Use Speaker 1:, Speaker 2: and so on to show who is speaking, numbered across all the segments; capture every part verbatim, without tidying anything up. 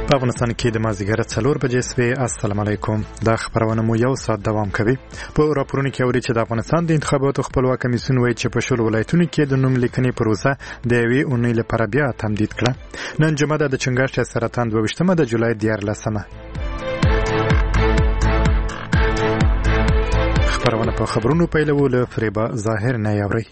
Speaker 1: په افغانستان کې د مازدیګر څلور بجې سوي. السلام علیکم. دا خبرونه مو یو ساعت دوام کوي. په راپورونو کې اوري چې د افغانستان د انتخاباتو خپلواک کمیسیون وایي چې په شلو ولایتونو کې د نوم لیکنې پروسه د یوې اونۍ لپاره بیا تمدید کړه. نن جمعه ده، د چنګښ سرطان دوه ویشتمه د جولای دیارلسمه. خبرونه په خبرونو پیلو له فریبا ظاهر نه یاوري.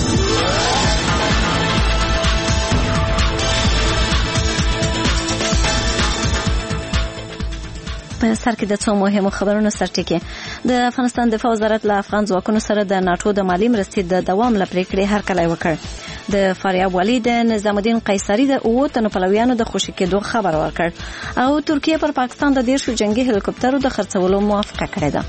Speaker 2: په سر کې د څو مهمو خبرونو سرټکی. د افغانستان دفاع وزارت له افغان ځواکونو سره د ناتو د مالی مرستې د دوام لپاره پریکړې هرکلی وکړ. د فاریاب والي د نظام الدین قیصری د اوو تنو پلویانو د خوشی کېدو خبر ورکړ او ترکیه پر پاکستان د دیرشو جنگي هلیکوپټرو د خرڅولو موافقه کړې ده.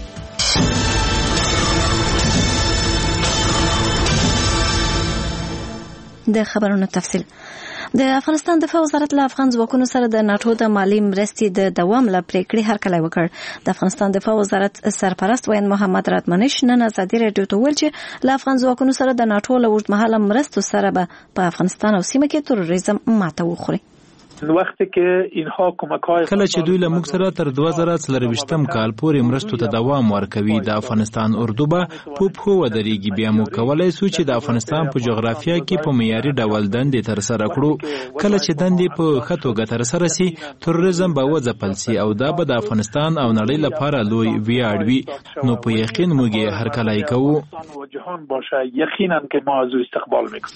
Speaker 2: د خبرونو تفصیل. د افغانستان دفاع وزارت له افغان ځواکونو سره د ناتو د مالی مرستې د دوام لپاره پریکړې هرکلی وکړ. د افغانستان دفاع وزارت سرپرست وین محمد راتمنش نن ازادي راډیو ته ویل چې له افغان ځواکونو سره د ناتو له اوږدمهاله مرستو سره به په افغانستان او سیمه کې تروریزم ماته وخوري.
Speaker 3: وقتی که اینها کمک‌های
Speaker 4: کله چې دوی له موږ سره تر دوه زره څلرویشتم کال پورې مرستو ته دوام ورکوي، د افغانستان اردو به په پښو ودرېږي. بیا موږ کولی سو چې د افغانستان په جغرافیه کې په معیاري ډول دندې ترسره کړو. کله چې دندې په ښه توګه ترسره سي، تروریزم به وځپل سي او دا به د افغانستان او نړۍ لپاره لوی ویاړ وي. نو په یقین موږ یې هرکلی کوو.
Speaker 3: یقینا که ما از استقبال میکنیم.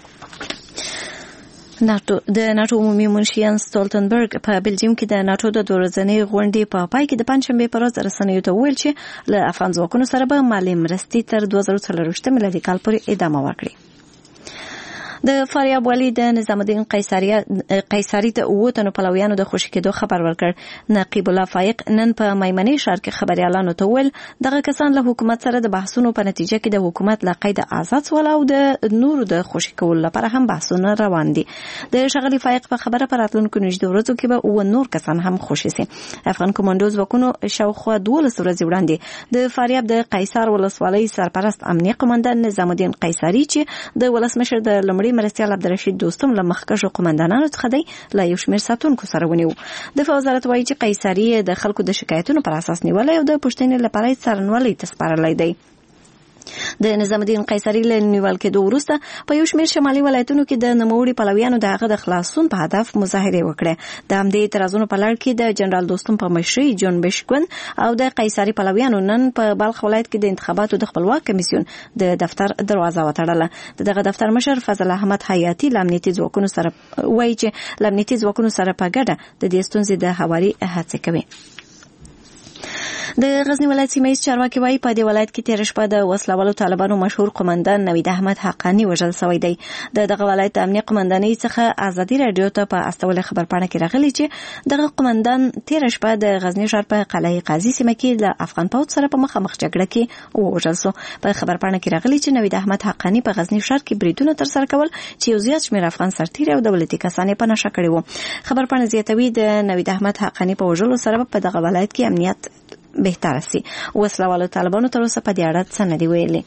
Speaker 2: ناتو د ناتو عمومي منشي یانس ستولتنبرګ په بلجیم کې د ناتو د دورځنۍ غونډې په پای کې د پنځشنبه پر ورځ رسنیو ته ویل چې له افغان ځواکونو سره به مالي مرستې تر دوه زره څلرویشت میلادي کال پورې ادامه ورکړي. د فاریاب والي د نظام الدین قیصری قیصری ته اوو تنو پلویانو د خوشی کېدو خبر ورکړ. نقیب الله فایق نن په میمنې ښار کې خبريالانو ته ویل دغه کسان له حکومت سره د بحثونو په نتیجه کې د حکومت له قید آزاد سوال او د نورو د خوشی کولو لپاره هم بحثونه روان دي. د شغلی فایق په خبره پر راتلونکو نږدې ورځو کې به او نور کسان هم خوشی سي. افغان کمانډوز وکونو شاوخوا دولس ورځې وړاندې د فاریاب د قیصر ولسوالۍ سرپرست امنیه قومندان نظام الدین قیصری چې د ولسمشر د لمړي مرستیال عبدالرشید دوستم له مخکښو قومندانانو څخه دی له یو شمېر ساتونکو سره ونیو. دفاع وزارت وایي چې قیصری د خلکو د شکایتونو پر اساس نیولای او د پوښتنې لپاره یې څارنوالۍ ته سپارلی دی. د نظام الدین قیصری له نیول کېدو وروسته په یو شمېر شمالي ولایتونو کې د نوموړي پلویانو د هغه د خلاصون په هدف مظاهرې وکړې. د همدې اعتراضونو په لړ کې د جنرال دوستم په مشرۍ جون بشکون او د قیصری پلویانو نن په بلخ ولایت کې د انتخاباتو د خپلواک کمیسیون د دفتر دروازه وتړله. دغه دفتر مشر فضل احمد حیاتی له امنیتي ځواکونو سره وایي چې له امنیتي ځواکونو سره په ګډه د دې ستونزې د هواري هڅې کوي. د غزنی ولایت سیمه ییز چارواکي وایي په دې ولایت کې تېره شپه د وسلوالو طالبانو مشهور قومندان نوید احمد حقانی وژل شوی دی. د دغه ولایت د امنیه قومندانۍ څخه ازادي راډیو ته په استوله خبرپاڼه کې راغلی چې دغه قومندان تېره شپه د غزنی ښار په قلعه قاضي سیمه کې له افغان پوځ سره په مخامخ جګړه کې ووژل شو. په خبرپاڼه کې راغلی چې نوید احمد حقانی په غزنی ښار کې بریدونه ترسره کول چې یو زیات شمېر افغان سرتیري او دولتي کسان یې په نښه کړي وو. خبرپاڼه زیاتوي د نوید احمد حقانی په وژلو سره په دغه ولایت کې امنیت بهتر سي. وسلوالو طالبانو تر اوسه په دې اړه څه نه دی ویلي.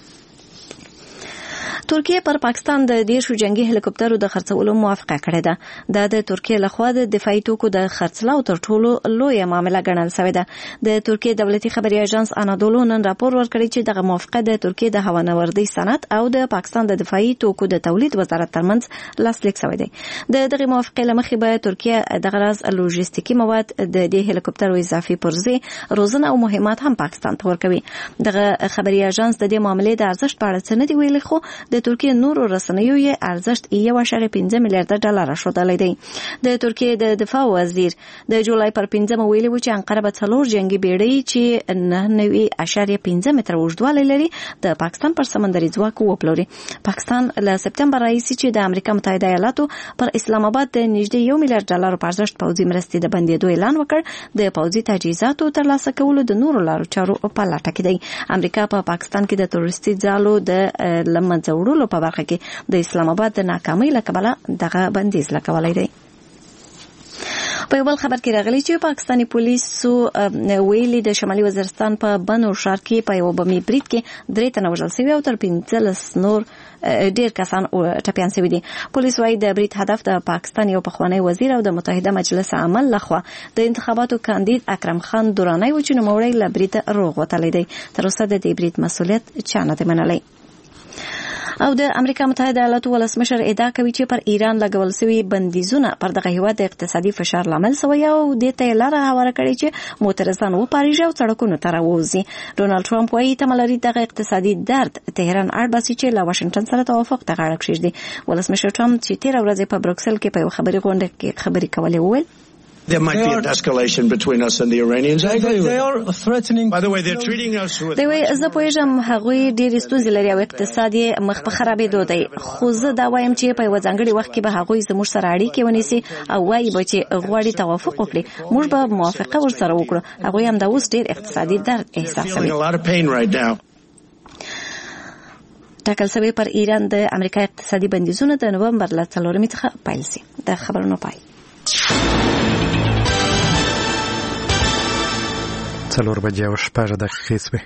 Speaker 2: ترکیه پر پاکستان د دیرشو جنگي هلیکوپټرو د خرڅولو موافقه کړې ده. دا د ترکیه لخوا د دفاعي توکو د خرڅلاو تر ټولو لویه معامله ګڼل شوې ده. د ترکیه دولتي خبري اژانس انادولو نن راپور ورکړی چې دغه موافقه د ترکیه د هوانوردي صنعت او د پاکستان د دفاعي توکو د تولید وزارت ترمنځ لاسلیک شوی دی. د دغه موافقې له مخې به ترکیه دغه راز لوجستیکي مواد د دې هلیکوپټرو اضافي پرزې روزنه او مهمات هم پاکستان ته ورکوي. دغه خبري اژانس د دې معاملې د ارزښت په اړه څه نه دی ویلي، خو د ترکیه نورو رسنیو یې ارزښت یو اعشاریه پنځه میلیارډ ډالر ښودلی دی. د ترکیه د دفاع وزیر د جولای پر پنځمه ویلي و چې انقره به څلور جنگي بیړۍ چې نه نوي اعشاریه پنځه متره اوږدوالی لري د پاکستان پر سمندري ځواک وپلوري. پاکستان له سپتمبر راهیسې چې د امریکا متحده ایالاتو پر اسلام آباد د نږدې یو میلیارډ ډالر په ارزښت پوځي مرستې د بندېدو اعلان وکړ، د پوځي تجهیزاتو ترلاسه کولو د نورو لارو چارو په لټه کې دی. امریکا په پا پاکستان کې د تروریستي ځالو د لمنځه وړلو په برخه کې د اسلام آباد د ناکامۍ له کبله دغه بندیز لګولی دی. په بل خبر کې راغلی چې پاکستاني پولیسو ویلي د شمالي وزیرستان په بنو ښار کې په یو بمي برید کې درې تنه وژل شوي او تر پنځلس نور ډیر کسان ټپیان شوي دي. پولیس وايي د برید هدف د پاکستان یو پخوانی وزیر او د متحده مجلس عمل لخوا د انتخاباتو کاندید اکرم خان دورانی و چې نوموړی له برید روغ وتلی دی. تر اوسه د دې برید مسؤلیت چا نه دی منلی. او د امریکا متحده ایالاتو ولسمشر ادعا کوي چې پر ایران لګول شوي بندیزونه پر دغه هیواد د اقتصادي فشار لامل شوی او دې ته لاره هواره کړې چې معترضان وپارېږي او سړکونو ته راووځي. ډونالډ ټرمپ وايي تمه لري دغه اقتصادي درد تهران اړ باسي چې له واشنګټن سره توافق ته غاړه کېږدي. ولسمشر ټرمپ چې تېره ورځ په بروکسل کې په یو خبري غونډه کې خبرې کولې وویل
Speaker 5: There might be an escalation between us and the Iranians. I agree with
Speaker 6: They are threatening.
Speaker 5: By the way, they're treating us with...
Speaker 2: دوی زه پوهېږم هغوی ډېرې ستونزې لري او اقتصاد یې مخ په خرابېدو دی، خو زه دا وایم چې په یوه ځانګړي وخت کې به هغوی زموږ سره اړیکې ونیسي او وایي به چې غواړي توافق وکړي، موږ به موافقه ورسره وکړو. هغوی همدا اوس ډېر اقتصادي درد احساسوي. ټاکل شوی پر ایران د امریکا اقتصادي بندیزونه د نومبر له څلورمې څخه پیل شي. د خبرونو پای.
Speaker 1: څلور بجې او شپږ دقیقې شوې.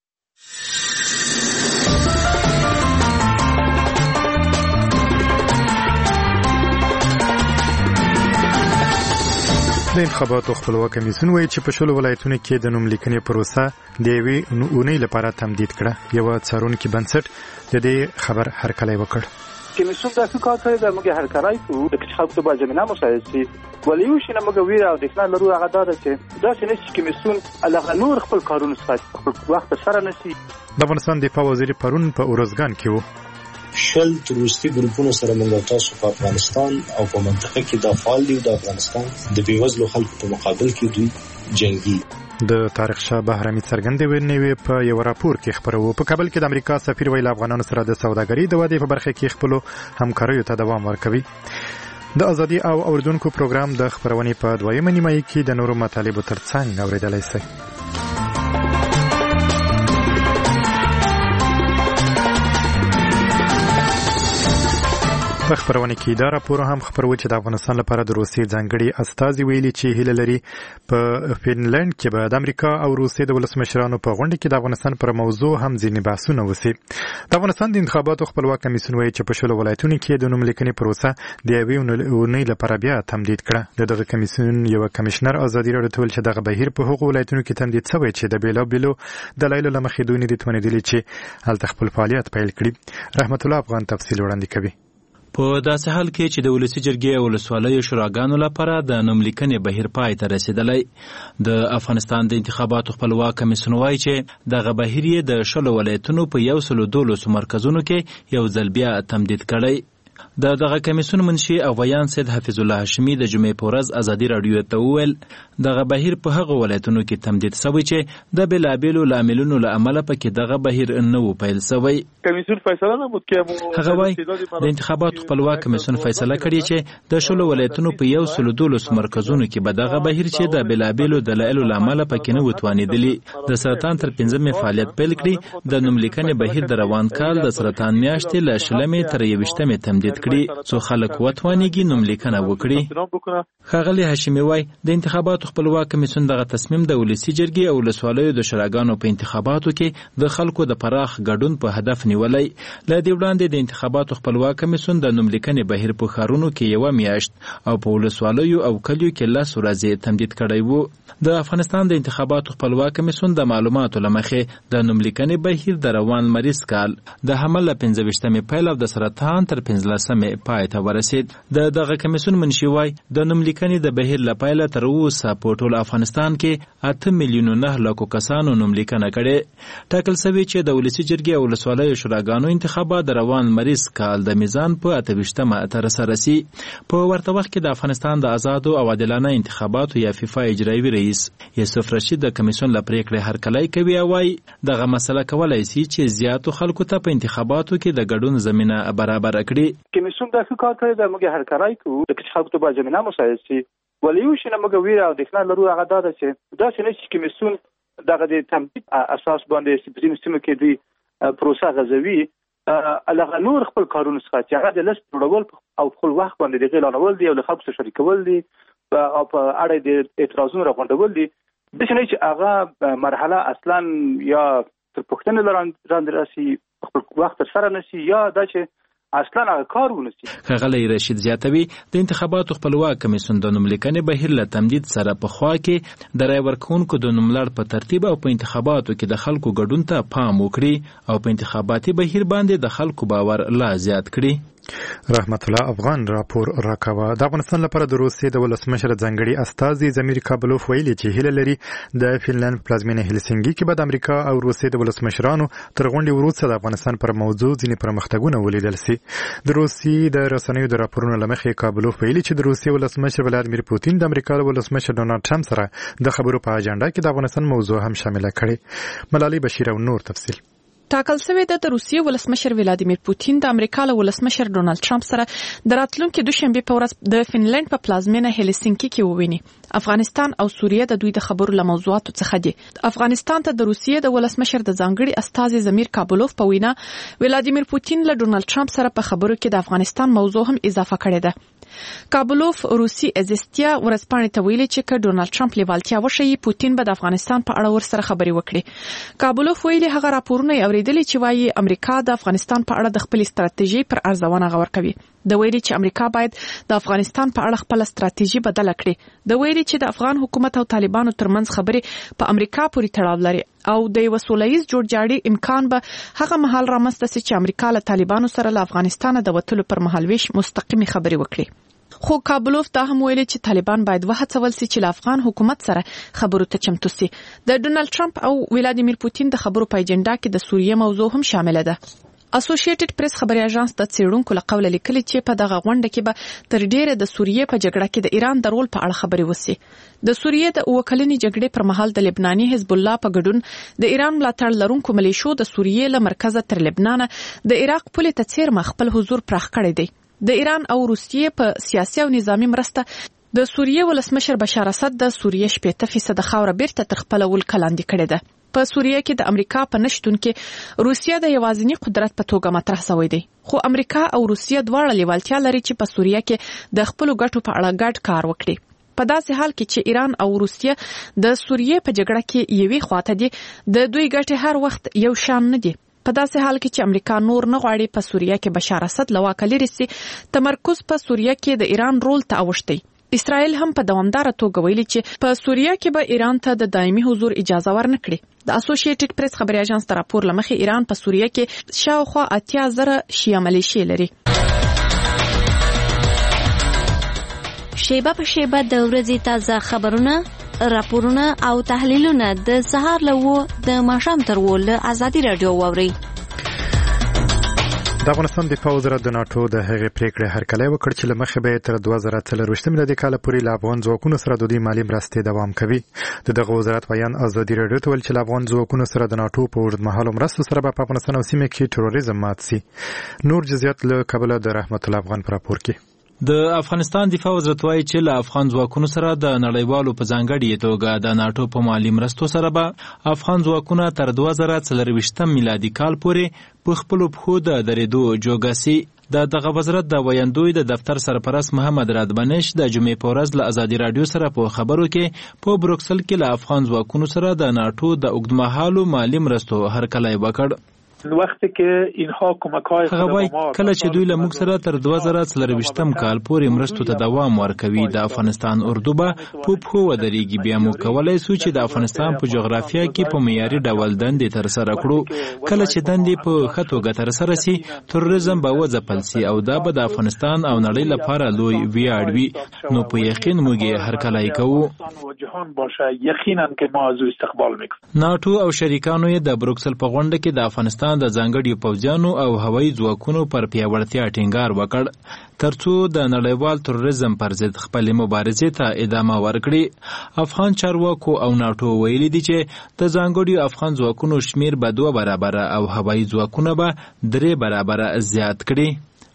Speaker 1: د انتخاباتو خپلواک کمیسیون وایي چې په شلو ولایتونو کې د نوم لیکنې پروسه د یوې اونۍ لپاره تمدید کړه. یوه څارونکي بنسټ د دې خبر هرکلی وکړ.
Speaker 3: کمیسیون داسې کار کوي د موږ هرکلی کوو د انتخاباتو با زمینه مساعد شي، ولی یو شی نه موږ ویره او اندېښنه لرو هغه دا ده چې داسې نه چې کمیسیون هغه نور خپل کارونه څخه خپل وخت سره نشي.
Speaker 1: د افغانستان دفاع وزیر پرون په اورزګان کې و.
Speaker 7: شل تروریستي ګروپونو سره موږ تاسو په افغانستان او په منطقه کې د فعال دي د افغانستان د بیوزلو خلکو په مقابل کې دوی جنگي.
Speaker 1: د تاریخ شاه بهرامي څرګندونې وې په یو راپور کې خبرو. په کابل کې د امریکا سفیر ویل افغانانو سره د سوداګرۍ د ودې په برخه کې خپل همکاریو ته دوام ورکوي. د ازادي او اوریدونکو پروګرام د خبرونې په دویمه نیمایي کې د نورو مطالبو ترڅنګ اوریدلای شئ. په خبرونه کې دا راپور هم خبرو چې د افغانستان لپاره د روسیې ځانګړي استازي ویلي چې هیله لري په فینلند کې به د امریکا او روسیې د ولسمشرانو په غونډه کې د افغانستان پر موضوع هم ځینې بحثونه وشي. د افغانستان د انتخاباتو خپلواک کمیسیون وایي چې په شلو ولایتونو کې د نوم لیکنې پروسه د یوې اونۍ لپاره بیا تمدید کړه. د دغه کمیسیون یو کمشنر ازادي راډیو ته ویل چې دغه بهیر په هغو ولایتونو کې تمدید شوی چې د بیلابیلو دلایلو له مخې دوی نه دي توانېدلي چې هلته خپل فعالیت پیل کړي. رحمت الله افغان تفصیل وړاندې کوي.
Speaker 4: په داسې حال کې چې د ولسي جرګې او ولسوالیو شوراګانو لپاره د نوم لیکنې بهیر پای ته رسیدلی، د افغانستان د انتخاباتو خپلواک کمیسیون وایي چې دغه بهیر یې د شلو ولایتونو په یو سلو دولسو مرکزونو کې یو ځل بیا تمدید کړی. د دغه کمیسیون منشي او ویان سید حفیظ الله هاشمي د جمعې په ورځ ازادي راډیو ته وویل دغه بهیر په هغه ولایتونو کې تمدید شوی چې د بېلابېلو لاملونو له امله پکې دغه بهیر نه و پیل شوی.
Speaker 3: کمیسیون فیصله نمود که
Speaker 4: هغه وایي د انتخاباتو خپلواک کمیسیون فیصله کړې چې د شلو ولایتونو په یو سلو دولسو مرکزونو کې به دغه بهیر چې د بېلابېلو دلایلو له امله پکې نه و توانېدلي د سرطان تر پنځمې فعالیت پیل کړي. د نوم لیکنې بهیر د روان کال د سرطان میاشتې له شلمې تر یویشتمې تمدید کړي څو خلک وتوانېږي نوم لیکنه وکړي. ښاغلي هاشمي وایي د انتخاباتو خپلواک کمیسیون دغه تصمیم د ولسي جرګې او ولسوالیو د شوراګانو په انتخاباتو کې د خلکو د پراخ ګډون په هدف نیولی. له دې وړاندې د انتخاباتو خپلواک کمیسیون د نوم لیکنې بهیر په ښارونو کې یوه میاشت او په ولسوالیو او کلیو کې لس ورځې تمدید کړی و. د افغانستان د انتخاباتو خپلواک کمیسیون د معلوماتو له مخې د نوم لیکنې بهیر د روان مریض کال د حمل له پنځه ویشتمې پیل او د سرطان تر پنځلسمې پای ته ورسید. د دغه کمیسیون منشي وایي د نوم لیکنې د بهیر له پیله تر اوسه په ټول افغانستان کې اته میلیونه نه لکو کسانو نوم لیکنه کړې. ټاکل شوي چې د ولسي جرګې او ولسوالیو شوراګانو انتخابات د روان مریض کال د میزان په اته ویشتمه ته رسرسي. په ورته وخت کې د افغانستان د آزادو او عادلانه انتخاباتو یا فیفا اجرایوي رئیس یوسف رشید د کمیسیون له پریکړې هرکلی کوي او وایي دغه مسله کولی شي چې زیاتو خلکو ته په انتخاباتو کې د ګډون زمینه برابره کړي.
Speaker 3: کمیسیون داسې کار کوي د موږ هرکلی کوو د انتخاباتو با زمینه مساعد شي، ولی یو شی نه موږ ویره او اندېښنه لرو هغه دا ده چې داسې نه چې کمیسیون دغه د تمدید اساس باندې په ځینو سیمو کې دوی پروسه غځوي هغه نور خپل کارونه څخه چې هغه د لست جوړول او خپل وخت باندې د اعلانول دي او له خلکو سره شریکول دي او په اړه د اعتراضونو راغونډول دي د شنه چې هغه مرحله اصلا یا تر پښتنه لاندې راسي خپل وخت سره نشي یا دا چې اصلا هغه کار ونسي.
Speaker 4: ښاغلی رشید زیاتوي د انتخاباتو خپلواک کمیسیون د نوملیکنې بهیر له تمدید سره په خوا کې د رای ورکوونکو د نوملړ په ترتیب او په انتخاباتو کې د خلکو ګډون ته پام وکړي او په انتخاباتي بهیر باندې د خلکو باور لا زیات کړي.
Speaker 1: رحمت الله افغان راپور راکاوه. د افغانستان لپاره د روسیې د ولسمشر ځانګړي استازي زمیر کابلوف ویلي چې هیله لري د فنلند پلازمینه هلسینګي کې به د امریکا او روسیې د ولسمشرانو تر غونډې وروسته د افغانستان پر موضوع ځینې پرمختګونه ولیدل سي. د روسیې د رسنیو د راپورونو له مخې کابلوف ویلي چې د روسیې ولسمشر ولادیمیر پوتین د امریکا له ولسمشر ډونالډ ټرمپ سره د خبرو په اجنډا کې د افغانستان موضوع هم شامل کړي. ملالۍ بشیر او نور تفصیل.
Speaker 6: ټاکل شوی د روسیې ولسمشر ولادیمیر پوتین د امریکا له ولسمشر ډونالډ ټرمپ سره د راتلونکي دوشنبه په ورځ د فنلند په پلازمینه هلسینکی کې وویني. افغانستان او سوریه د دوی د خبرو له موضوعاتو څخه دي. افغانستان ته د روسیې د ولسمشر د ځانګړي استازي زمیر کابلوف په وینا ولادیمیر پوتین له ډونالډ ټرمپ سره په خبرو کې د افغانستان موضوع هم اضافه کړې ده. کابلوف روسي ازستیا ورځپاڼې ته ویلي چې که ډونالډ ټرمپ لیوالتیا وښیي پوتین به د افغانستان په اړه ورسره خبرې وکړي. کابلوف ویلي هغه راپورونه اوریدلي چې وايي امریکا د افغانستان په اړه د خپل ستراتیژي پر ارزونه غور کوي. د ویلي چې امریکا باید د افغانستان په اړه خپل ستراتیژي بدل کړي. د ویلي چې د افغان حکومت او طالبانو ترمنځ خبرې په امریکا پورې تړاو لري او د یو سولهییز جوړجاړي امکان به هغه مهال رامنځته شي چې امریکا له طالبانو سره له افغانستان د وټلو پر مهالويش مستقیمي خبرې وکړي. خو کابلوف دا هم ویلي چې طالبان باید وهڅول شي چې له افغان حکومت سره خبرو ته چمتو شي. د ډونالډ ټرمپ او ولادیمیر پوتین د خبرو په اجنډا کې د سوریه موضوع هم شامل ده. اسوسییټډ پریس خبري اژانس د څېړونکو له قوله لیکلي چې په دغه غونډه کې به تر ډیره د سوریه په جګړه کې د ایران د رول په اړه خبرې وشي. د سوریه د اوکلنې جګړې پر مهال د لبناني حزب الله په ګډون د ایران ملاتړ لرونکو ملیشو د سوریه له مرکزه تر لبنان د عراق پولې ته څیرمه خپل حضور پراخ کړی دی. د ایران او روسیې په سیاسي او نظامی مرسته د سوریه ولسمشر بشار اسد د سوریه شپږ فیصد خاوره بیرته تر خپل ولکه لاندې کړې ده. په سوریه کې د امریکا په نشټون کې روسیه د یوازینی قدرت په توګه مطرح شوی دی. خو امریکا او روسیه دواړه لیوالتیا لري چې په سوریه کې د خپل ګټو په اړه ګډ کار وکړي. په داسې حال کې چې ایران او روسیه د سوریه په جګړه کې یوې خواته دي د دوی ګټې هر وخت یو شان نه دي. په داسې حال کې چې امریکا نور نه غواړي په سوریه کې بشار اسد له واکه لرې سي، تمرکز په سوریه کې د ایران رول ته اوښتی. اسرائیل هم په دوامدار توګه ویلي چې په سوریه کې به ایران ته د دایمي حضور اجازه ورنکړي. د اسوسییټډ پریس خبري اژانس تر راپور لمخې ایران په سوریه کې شاوخوا اتیا زره شیعه ملیشې لري.
Speaker 2: شیبه په شیبه د ورځې تازه خبرونه، راپورونه او تحلیلونه د سهار له و د ماښام تر و له ازادي رادیو واوري.
Speaker 1: د افغانستان دفاع وزارت د ناتو د هغې پریکړې هرکلی وکړ چې له مخې به تر دوه زره څلرویشت میلادي کال پورې له افغان ځواکونو سره د دوی مالي مرستې دوام کوي. د دغه وزارت بیان ازادي رادیو ته ویل چې له افغان ځواکونو سره د ناتو په اوږدمهالو مرستو سره به په افغانستان او سیمه کې تروریزم مات سي. نور جزئیات له کابل د رحمت الله افغان پر راپور کې.
Speaker 4: د افغانستان دفاع وزارت وايي چې له افغان ځواکونو سره د نړیوالو په ځانګړي توګه د ناتو په مالي مرستو سره به افغان ځواکونه تر دوه زره څلرویشتم میلادي کال پورې په خپلو پښو د درېدو جوګه سي. د دغه وزارت د ویاندوی د دفتر سرپرست محمد رادبنش د جمعې په ورځ له ازادي رادیو سره په خبرو کې په بروکسل کې له افغان ځواکونو سره د ناتو د اوږدمهالو مالي مرستو هرکلی وکړ.
Speaker 8: وقتی که اینها کمک‌های
Speaker 4: خدمات کله چې دوی له موږ سره تر دوه زره څلرویشتم کال پورې مرستو ته دوام ورکوي، د افغانستان اردو به په پښو ودرېږي. بیا موږ کولی سو چې د افغانستان په جغرافیه کې په معیاري ډول دندې ترسره کړو. کله چې دندې په ښه توګه ترسره سي، تروریزم به وځپل سي او دا به د افغانستان او نړۍ لپاره لوی ویاړ وي. نو په یقین موږ یې هرکلی کوو. ناتو او شریکانو یې د بروکسل په غونډه کې د افغانستان د ځانګړي پوځیانو او هوایي ځواکونو پر پیاوړتیا ټینګار وکړ ترڅو د نړیوال تروریزم پر ضد خپلې مبارزې ته ادامه ورکړي. افغان چارواکو او ناتو ویلي دي چې د ځانګړي افغان ځواکونو شمیر به دوه برابره او هوایي ځواکونه به درې برابره زیات کړي.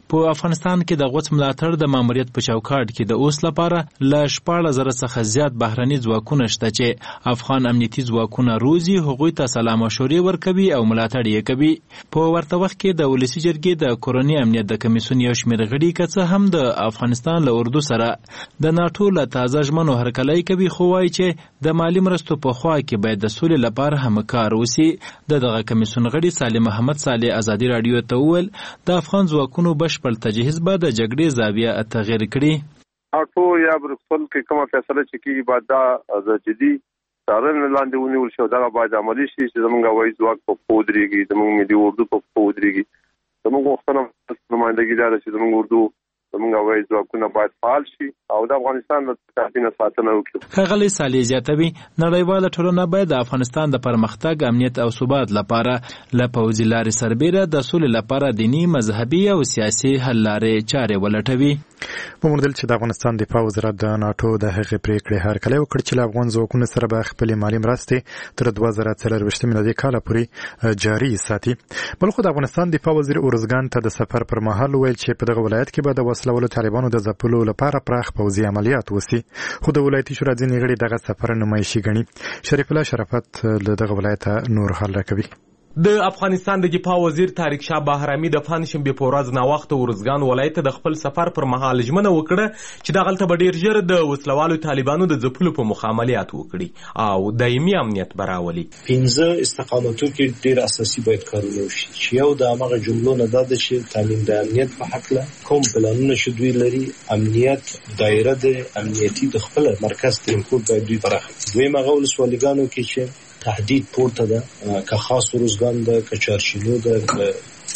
Speaker 4: په افغانستان کې د غوڅ ملاتړ د ماموریت په چوکاټ کې د اوس لپاره ل شپږ زره څخه زیات بهرني ځواکونه شته چې افغان امنیتي ځواکونه روزي هغوی ته سلا مشورې ورکوي او ملاتړ یې کوي. په ورته وخت کې د ولسي جرګې د کورنۍ امنیت د کمیسیون یو شمېر غړي که څه هم د افغانستان له اردو سره د ناټو له تازه ژمنو هرکلی کوي، خو وایي چې د مالي مرستو په خوا کې باید د سولې لپاره همکار وسي. د دغه کمیسیون غړي سالم محمد صالح ازادي راډیو ته وویل د افغان ځواکونو بشپړ تجهیز به د جګړې زاویه تغیر کړي.
Speaker 9: اټو یا برکل کې کومه فیصله چې کیږي باید دا جدي څارنې لاندې ونیول شي، دا باید عملي شي چې زموږ هوایي ځواک په پښو ودرېږي، زموږ ملي اردو په پښو ودرېږي. زموږ غوښتنه نمایندګي دا ده چې زموږ اردو زموږ هوایي ځواکونه باید فعال شي او د افغانستان د ساتنې ساتنه وکړي.
Speaker 4: ښاغلی صالح زیاتوي نړیواله ټولنه باید د افغانستان د پرمختګ، امنیت او ثبات لپاره له پوځي لارې سربیره د سولې لپاره دیني، مذهبي او سیاسي حل لارې چارې ولټوي.
Speaker 1: په موندل چې د افغانستان دفاع وزارت د ناټو د هغې پریکړې هرکلی وکړ چې له افغان ځواکونو سره به خپلې مالي مرستې تر دوه زره څلرویشت میلادي کاله پورې جاري ساتي. بل خو د افغانستان دفاع وزیر اورزګان ته د سفر پر مهال ویل چې په دغه ولایت کې به د وسلهوالو طالبانو د ځپلو لپاره پراخ پوځي عملیات وسي، خو د ولایتي شورا ځینې غړي دغه سفر نمایشي ګڼي. شریف الله شرافت له دغه ولایته نور حال راکوي.
Speaker 10: د افغانستان د دفاع وزیر طارق شاه بهرامي د پنځشنبې په ورځ ناوخته اورزګان ولایت ته د خپل سفر پر مهال ژمنه وکړه چې دغلته به ډیر ژر د وسلوالو طالبانو د ځپلو په مخ عملیات وکړي او دایمي امنیت به راولي.
Speaker 7: پنځه استقامتو کې ډیر اساسي باید کارونه وشي چې یو د هغه جملو نه ده چې تعلیم د امنیت په حق له کوم پلانونه چې دوی لري، امنیت دایره د امنیتي د خپل مرکز ټینګول باید دوی پراخه. دویم هغه ولسوالیګانو کې چې تهدید پورته ده، که خاص اورزګان ده، که چارشینو ده، که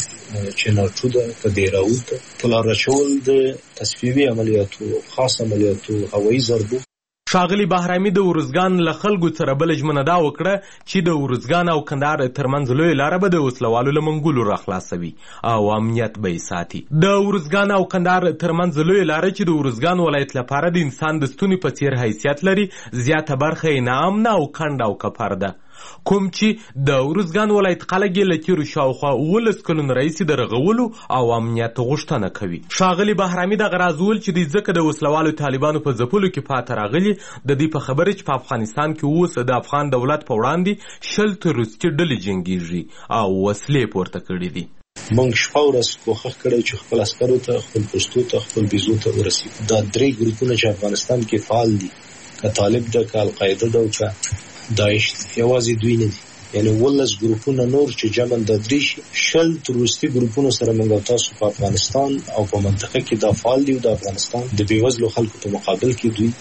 Speaker 7: چنارچو ده، که دیراود ده، پلان رچول د تصفیوي عملیاتو، خاص عملیاتو، هوایي ضربو.
Speaker 10: ښاغلي بهرامي د اورزګان له خلکو سره بله ژمنه دا وکړه چې د اورزګان او کندهار ترمنځ لویه لاره به د وسلوالو له منګولو راخلاصوي او امنیت به یې ساتي. د اورزګان او کندهار ترمنځ لویه لاره چې د اورزګان ولایت لپاره د انسان د ستوني په څیر حیثیت لري، زیاته برخه یې ناامنه او کنډ او کپر ده، کوم چې د اورزګان ولایت خلک یې له تېرو شاوخوا اوولس کلونو راهیسې د رغولو او امنیت غوښتنه کوي. ښاغلي بهرامي دغه راز وویل چې دوی ځکه د وسلوالو طالبانو په ځپلو کې پاته راغلي، د دوی په خبره چې په افغانستان کې اوس د افغان دولت په وړاندې شل تروریستي ډلې جنګېږي او وسلې پورته کړي دي.
Speaker 7: موږ شپه ورځ کوښښ کړی چې خپل عسکرو ته، خپل پوستو ته، خپل بیزو ته ورسېږو. دا درې ګروپونه چې افغانستان کې فعال دي، که طالب ده، که القاعده ده او که داعش، یوازې دوی نه دي، یعنی ولس ګروپونه نور چې جمع د درې شي، شل تروریستي ګروپونو سره موږ تاسو په افغانستان او په منطقه کې دا فعال دي او د افغانستان د بېوزلو خلکو په مقابل کې دوی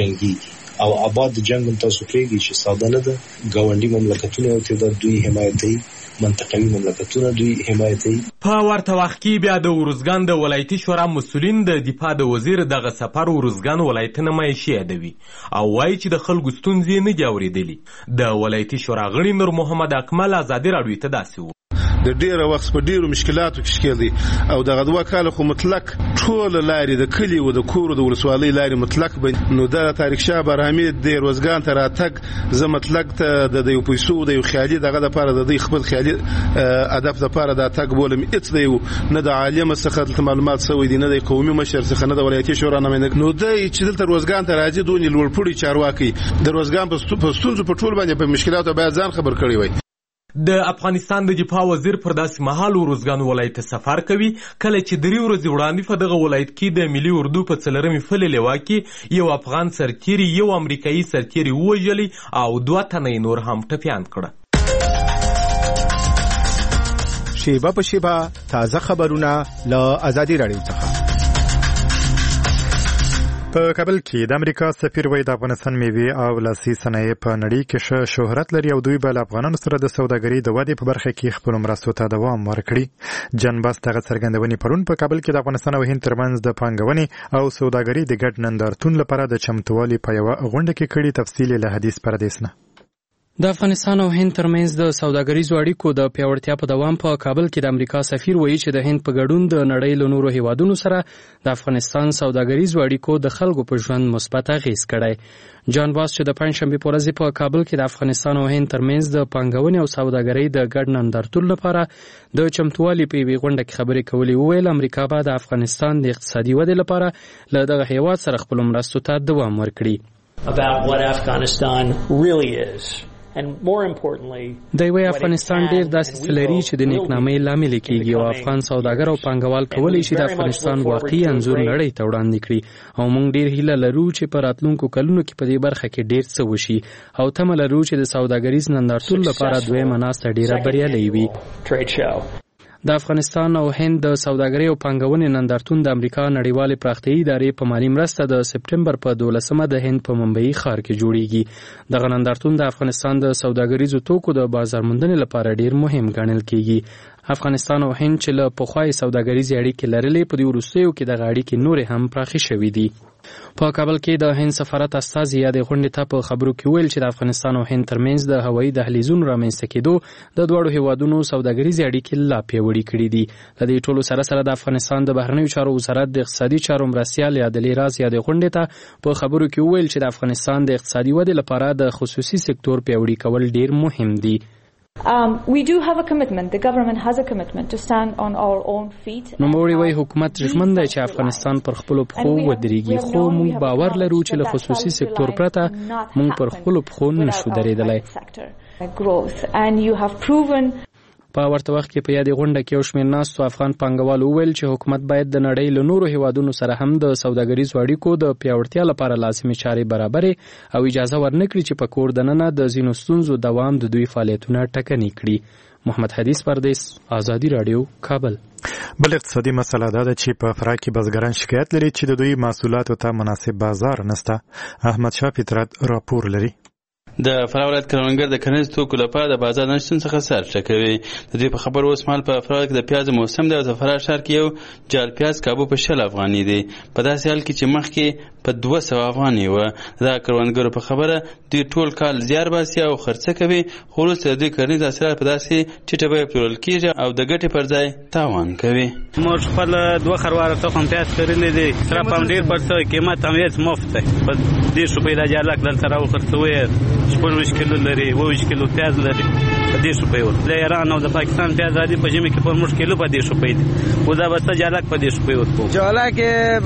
Speaker 7: جنګېږي او آباد جنګ هم تاسو پرېږدي چې ساده نه ده. ګاونډي مملکتونه او تعداد دوی حمایتوي، منطقوي مملکتونه دوی حمایتوي.
Speaker 10: په ورته وخت کې بیا د اورزګان د ولایتي شورا مسؤلین د دفاع د وزیر دغه سفر اورزګان ولایت نمایشي یادوي او وایي چې د خلکو ستونزې نه دي اورېدلي. د ولایتي شورا غړي نور محمد اکمل ازادي راډیو ته داسې وویل:
Speaker 11: د ډیره وخت په ډیرو مشکلاتو کې ښکېل دي او دغه دوه کاله خو مطلق ټول لارې د کلي او د کور د ولسوالۍ لارې مطلق بند. نو د طارق شاه بهرامي د اورزګان ته راتګ زه مطلق ته د یو پیسو د یو خیالي دغه لپاره د دوی خپل خیالي هدف لپاره د تګ بولم هیڅ دی نه د عالم څخه معلومات سوي دي، نه د قومي مشر څخه، نه د ولایتي شورا نماینده. نو د چې دلته اورزګان ته راځي دوی لوړپوړي چارواکي د اورزګان په ستونزو په ټول باندې په مشکلاتو باید ځان خبر کړی وای.
Speaker 10: د افغانستان د دفاع وزیر پر داسې مهال اورزګان ولایت ته سفر کوي کله چې درې ورځې وړاندې په دغه ولایت کې د ملي اردو په څلورمې فلې لوا کې یو افغان سرتیري یو امریکایي سرتیري ووژلي او دوه تنه نور هم ټپیان کړه.
Speaker 12: شیبه په شیبه تازه خبرونه له ازادي راډیو څخه.
Speaker 1: په کابل کې د امریکا سفیر وایي د افغانستان میوې او لاسي صنایع په نړۍ کې ښه شهرت لري او دوی به له افغانانو سره د سوداګرۍ د ودې په برخه کې خپلو مرستو ته دوام ورکړي. جان باس دغه څرګندونې پرون په کابل کې د افغانستان او هند ترمنځ د پانګونې او سوداګرۍ د ګډ نندارتون لپاره د چمتووالي په یوه غونډه کې کړي. تفصیل له حدیث پردیس نه.
Speaker 13: د افغانستان او هند ترمنځ د سوداګریزو اړیکو د پیاوړتیا په دوام په کابل کې د امریکا سفیر وایي چې د هند په ګډون د نړۍ له نورو هیوادونو سره د افغانستان سوداګریزو اړیکو د خلکو په ژوند مثبت اغېز کړی. جان باس چې د پنځشنبې په ورځ په کابل کې د افغانستان او هند ترمنځ د پانګونې او سوداګرۍ د ګډ نندارتون لپاره د چمتووالي په یوې غونډه کې خبرې کولې، وویل امریکا به د افغانستان د اقتصادي ودې لپاره له دغه هیواد سره خپلو مرستو ته دوام ورکړي.
Speaker 14: About what Afghanistan really is.
Speaker 13: د یوې افغانستان ډیر داسې څه لري چې د نیکنامۍ لامل کیږي او افغان سوداګر او پانګوال کولی شي د افغانستان واقعي انځور نړۍ ته وړاندې کړي او موږ ډیر هیله لرو چې په راتلونکو کلونو کې په دې برخه کې ډیر څه وشي او تمه لرو چې د سوداګریز نندارتون لپاره دویمه ناسته ډیره بریالۍ وي. د افغانستان او هند د سوداګرۍ او پانګونې نندارتون د امریکا نړیوالې پراختیایي ادارې په مالي مرسته د سپټمبر په دولسمه د هند په ممبئی ښار کې جوړیږي. دغه نندارتون د افغانستان د سوداګریزو توکو د بازار موندنې لپاره ډیر مهم ګڼل کیږي. افغانستان او هند چې له پخوای سوداګریزي اړیکې لرلې په دې وروستیو کې دغه اړیکې نورې هم پراخې شوې دي. په کابل کې د هند سفارت استازي یادې غونډې ته په خبرو کې ویل چې د افغانستان او هند ترمنځ د هوایي دهلیزونو رامنځته کېدو د دواړو هیوادونو سوداګریزي اړیکې لا پیاوړې کړي دي. د دې ټولو سره سره د افغانستان د بهرنیو چارو وزارت د اقتصادي چارو مرستیال یادلې راز یادې غونډې ته په خبرو کې ویل چې د افغانستان د اقتصادي ودې لپاره د خصوصي سکتور پیاوړي کول ډیر مهم دي.
Speaker 15: Um, we do have a commitment. The government has a commitment to stand on our own feet.
Speaker 13: نوموړي وايي حکومت ژمن دی چې افغانستان پر خپلو پښو ودرېږي، خو موږ باور لرو چې له خصوصي سکتور پرته موږ پر خپلو پښو نشو درېدلی. په ورته وخت کې په یادې غونډه کې یو شمېر ناستو افغان پانګوالو وویل چې حکومت باید د نړۍ له نورو هیوادونو سره هم د سوداګریزو اړیکو د پیاوړتیا لپاره لازمي چارې برابرې او اجازه ورنکړي چې په کور دننه د ځینو ستونزو دوام د دوی فعالیتونه ټکني کړي. محمد حدیث پردیس، آزادي راډیو، کابل.
Speaker 1: بل اقتصادي مسله دا ده چې په فراه کې بزګران شکایت لري چې د دوی محصولاتو ته مناسب بازار نشته. احمد شاه فطرت راپور لري.
Speaker 16: د فراه ولایت کروندګر د کرنیزو توکو لپاره د بازار نشتون څخه سر ټکوي. د دې په خبر اوس مهال په فراه کې د پیاز موسم دی او د فراه ښار کې یو جال پیاز کابو په شل افغاني دی، په داسې حال کې چې مخکې په دوه سوه افغاني وه. دا کروندګرو په خبره دوی ټول کال زیار باسي او خرڅه کوي، خو وروسته د دوی کرنیز حاصلات په داسې ټیټه بیه پلورل کېږي او د ګټې پر ځای تاوان کوي.
Speaker 17: موږ خپل دوه خرواره تخم پیاز کرلی دی، صرف هم ډېر پرڅه قیمت هم هېڅ مفت دی. په دېرش روپۍ دا جالک دلته راوخرڅوی شپږ کیلو لري، اووه کیلو پیاز لري په دېرش روپۍ ورته. د ایران او د پاکستان پیاز عادي په ژمي کې پر موږ کیلو په دېرش روپۍ دی، خو دا بسته جالک په دېرش روپۍ ورته.
Speaker 18: جالک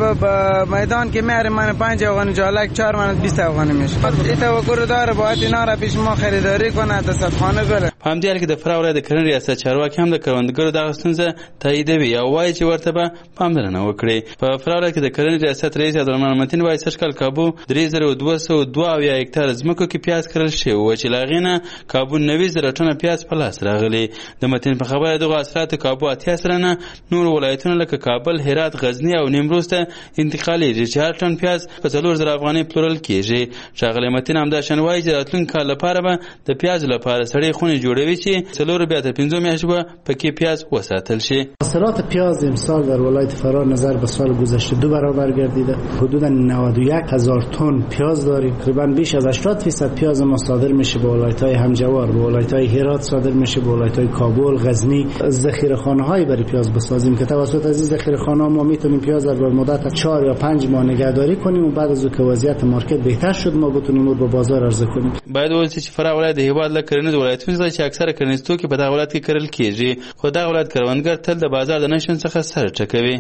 Speaker 18: به میدان که میاره من پنج افغانی جالک چهار من بیست افغانی میشه. این توقع داره باید اینا را پیش ما خریداری کنه، تصفحانه بره.
Speaker 16: په همدې حال کې د فراه ولایت د کرنې ریاست چارواکي هم د کروندګرو دغه ستونزه تاییدوي او وایي چې ورته به پاملرنه وکړي. په فراه ولایت کې د کرنې ریاست رئیس عبدالرحمن متین وایي سږ کال کابو درې زره دوه سوه دوه اویا هکتاره ځمکو کې پیاز کرل شوي وو چې له هغې نه کابو نوي زره ټنه پیاز په لاس راغلي. د متین په خبره دغو حاصلاتو کابو اتیا سلنه نور ولایتونه لکه کابل، هرات، غزني او نیمروز ته انتقالېږي چې هر ټن پیاز په څلور زره افغانۍ پلورل کېږي. ښاغلی متین همداشان وایي چې د راتلونکي کال لپاره به د پیازو لپاره سړې خونې جوړوي چې څلور بیا تر پنځو میاشتو به پکې پیاز وساتل شي.
Speaker 19: حاصلات پیاز امسال در ولایت فراه نظر به سال گذشته دو برابر گردیده. حدود نود و یک هزار تن پیاز داریم. تقریبا بیش از هشتاد فیصد پیاز ما صادر میشه به ولایت‌های همجوار، به ولایت‌های هرات صادر میشه، به ولایت‌های کابل، غزنی. ذخیره‌خانه‌هایی برای پیاز بسازیم که توسط از این ذخیره‌خانه‌ها ما میتونیم پیاز در مدت چهار یا پنج ماه نگهداری کنیم و بعد از اینکه وضعیت مارکت بهتر شد ما بتونیم اون رو به بازار عرضه کنیم.
Speaker 16: باید وایي چې فراه ولایت د هیواد له کرنیزو ولایتونو څخه چې اکثره کرنیز توکي په دغه ولایت کې کرل کېږي، خو دغه ولایت کروندګر تل د بازار د نشتون څخه سر ټکوي.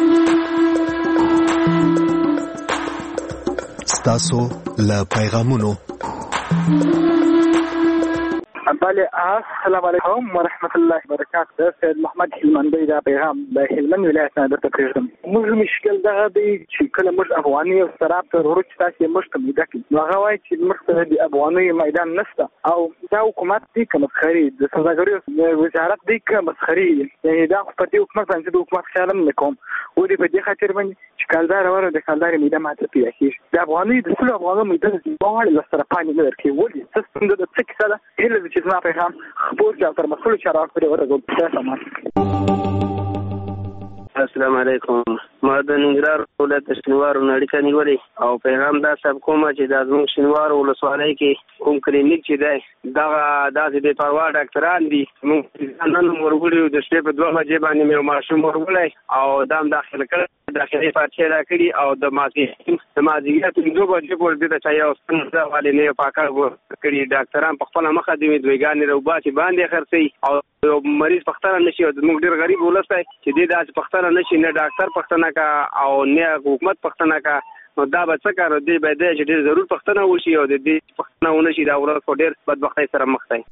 Speaker 20: ستاسو له پیغامونو
Speaker 8: بله السلام علیکم ورحمت الله وبرکاته. سید محمد هلمندی دا پیغام د هلمند ولایت نه درته پرېږدم. موږ مشکل دغه دی چې کله موږ افغاني او سراب ته ورو چې تاسې موږ ته میده کړي، نو هغه وایي چې موږ ته د افغاني میدان نشته او دا حکومت دی که مسخري د سوداګرۍ وزارت دی که مسخري، یعنې دا خو په دې حکومت باندې د حکومت خیال هم نه کوم. ولې په دې خاطر باندې چې کالدار وره د کالدار میده ماته پیدا کېږي. د افغاني د ټولو افغانو میده غواړي له سره پانې نه درکوي. ولې څه ستونزه ده، څه کیسه ده؟ هیله ده چې زما پیغام خبر جا تر مسؤل چارواکو پورې ورسوي. السلام علیکم.
Speaker 21: ما د ننګرهار ولایت شینوارو نه اړیکه نیولې او پیغام دا سب کومه چې د زموږ شینوارو ولسوالۍ کې کوم کلینیک چې دی دغه داسې بې پروا ډاکټران دي. موږ نن ورغلي د شپې په دوه بجې باندې مې ماشوم ورغلی او دا هم داخل کړی داخلي فاتحې راکړي او د ماسپښین د مازدیګر پنځه بجې پورې دې ته چا یو ستونزه والې نه یې پاکړ کړي. ډاکټران په خپله مخه دې دویګانې روباسي باندې خرڅوي او یو مریض پښتنه نشي او زموږ ډېر غریب ولس دی چې دې داسې پښتنه نشي نه ډاکټر پښتنه کا او نه حکومت پښتنه کا. نو دا به څه کار دی به دی چې ډېر ضرور پښتنه وشي او د دې پښتنه ونه شي دا ورځ خو ډېر بدبختۍ سره مخ دی.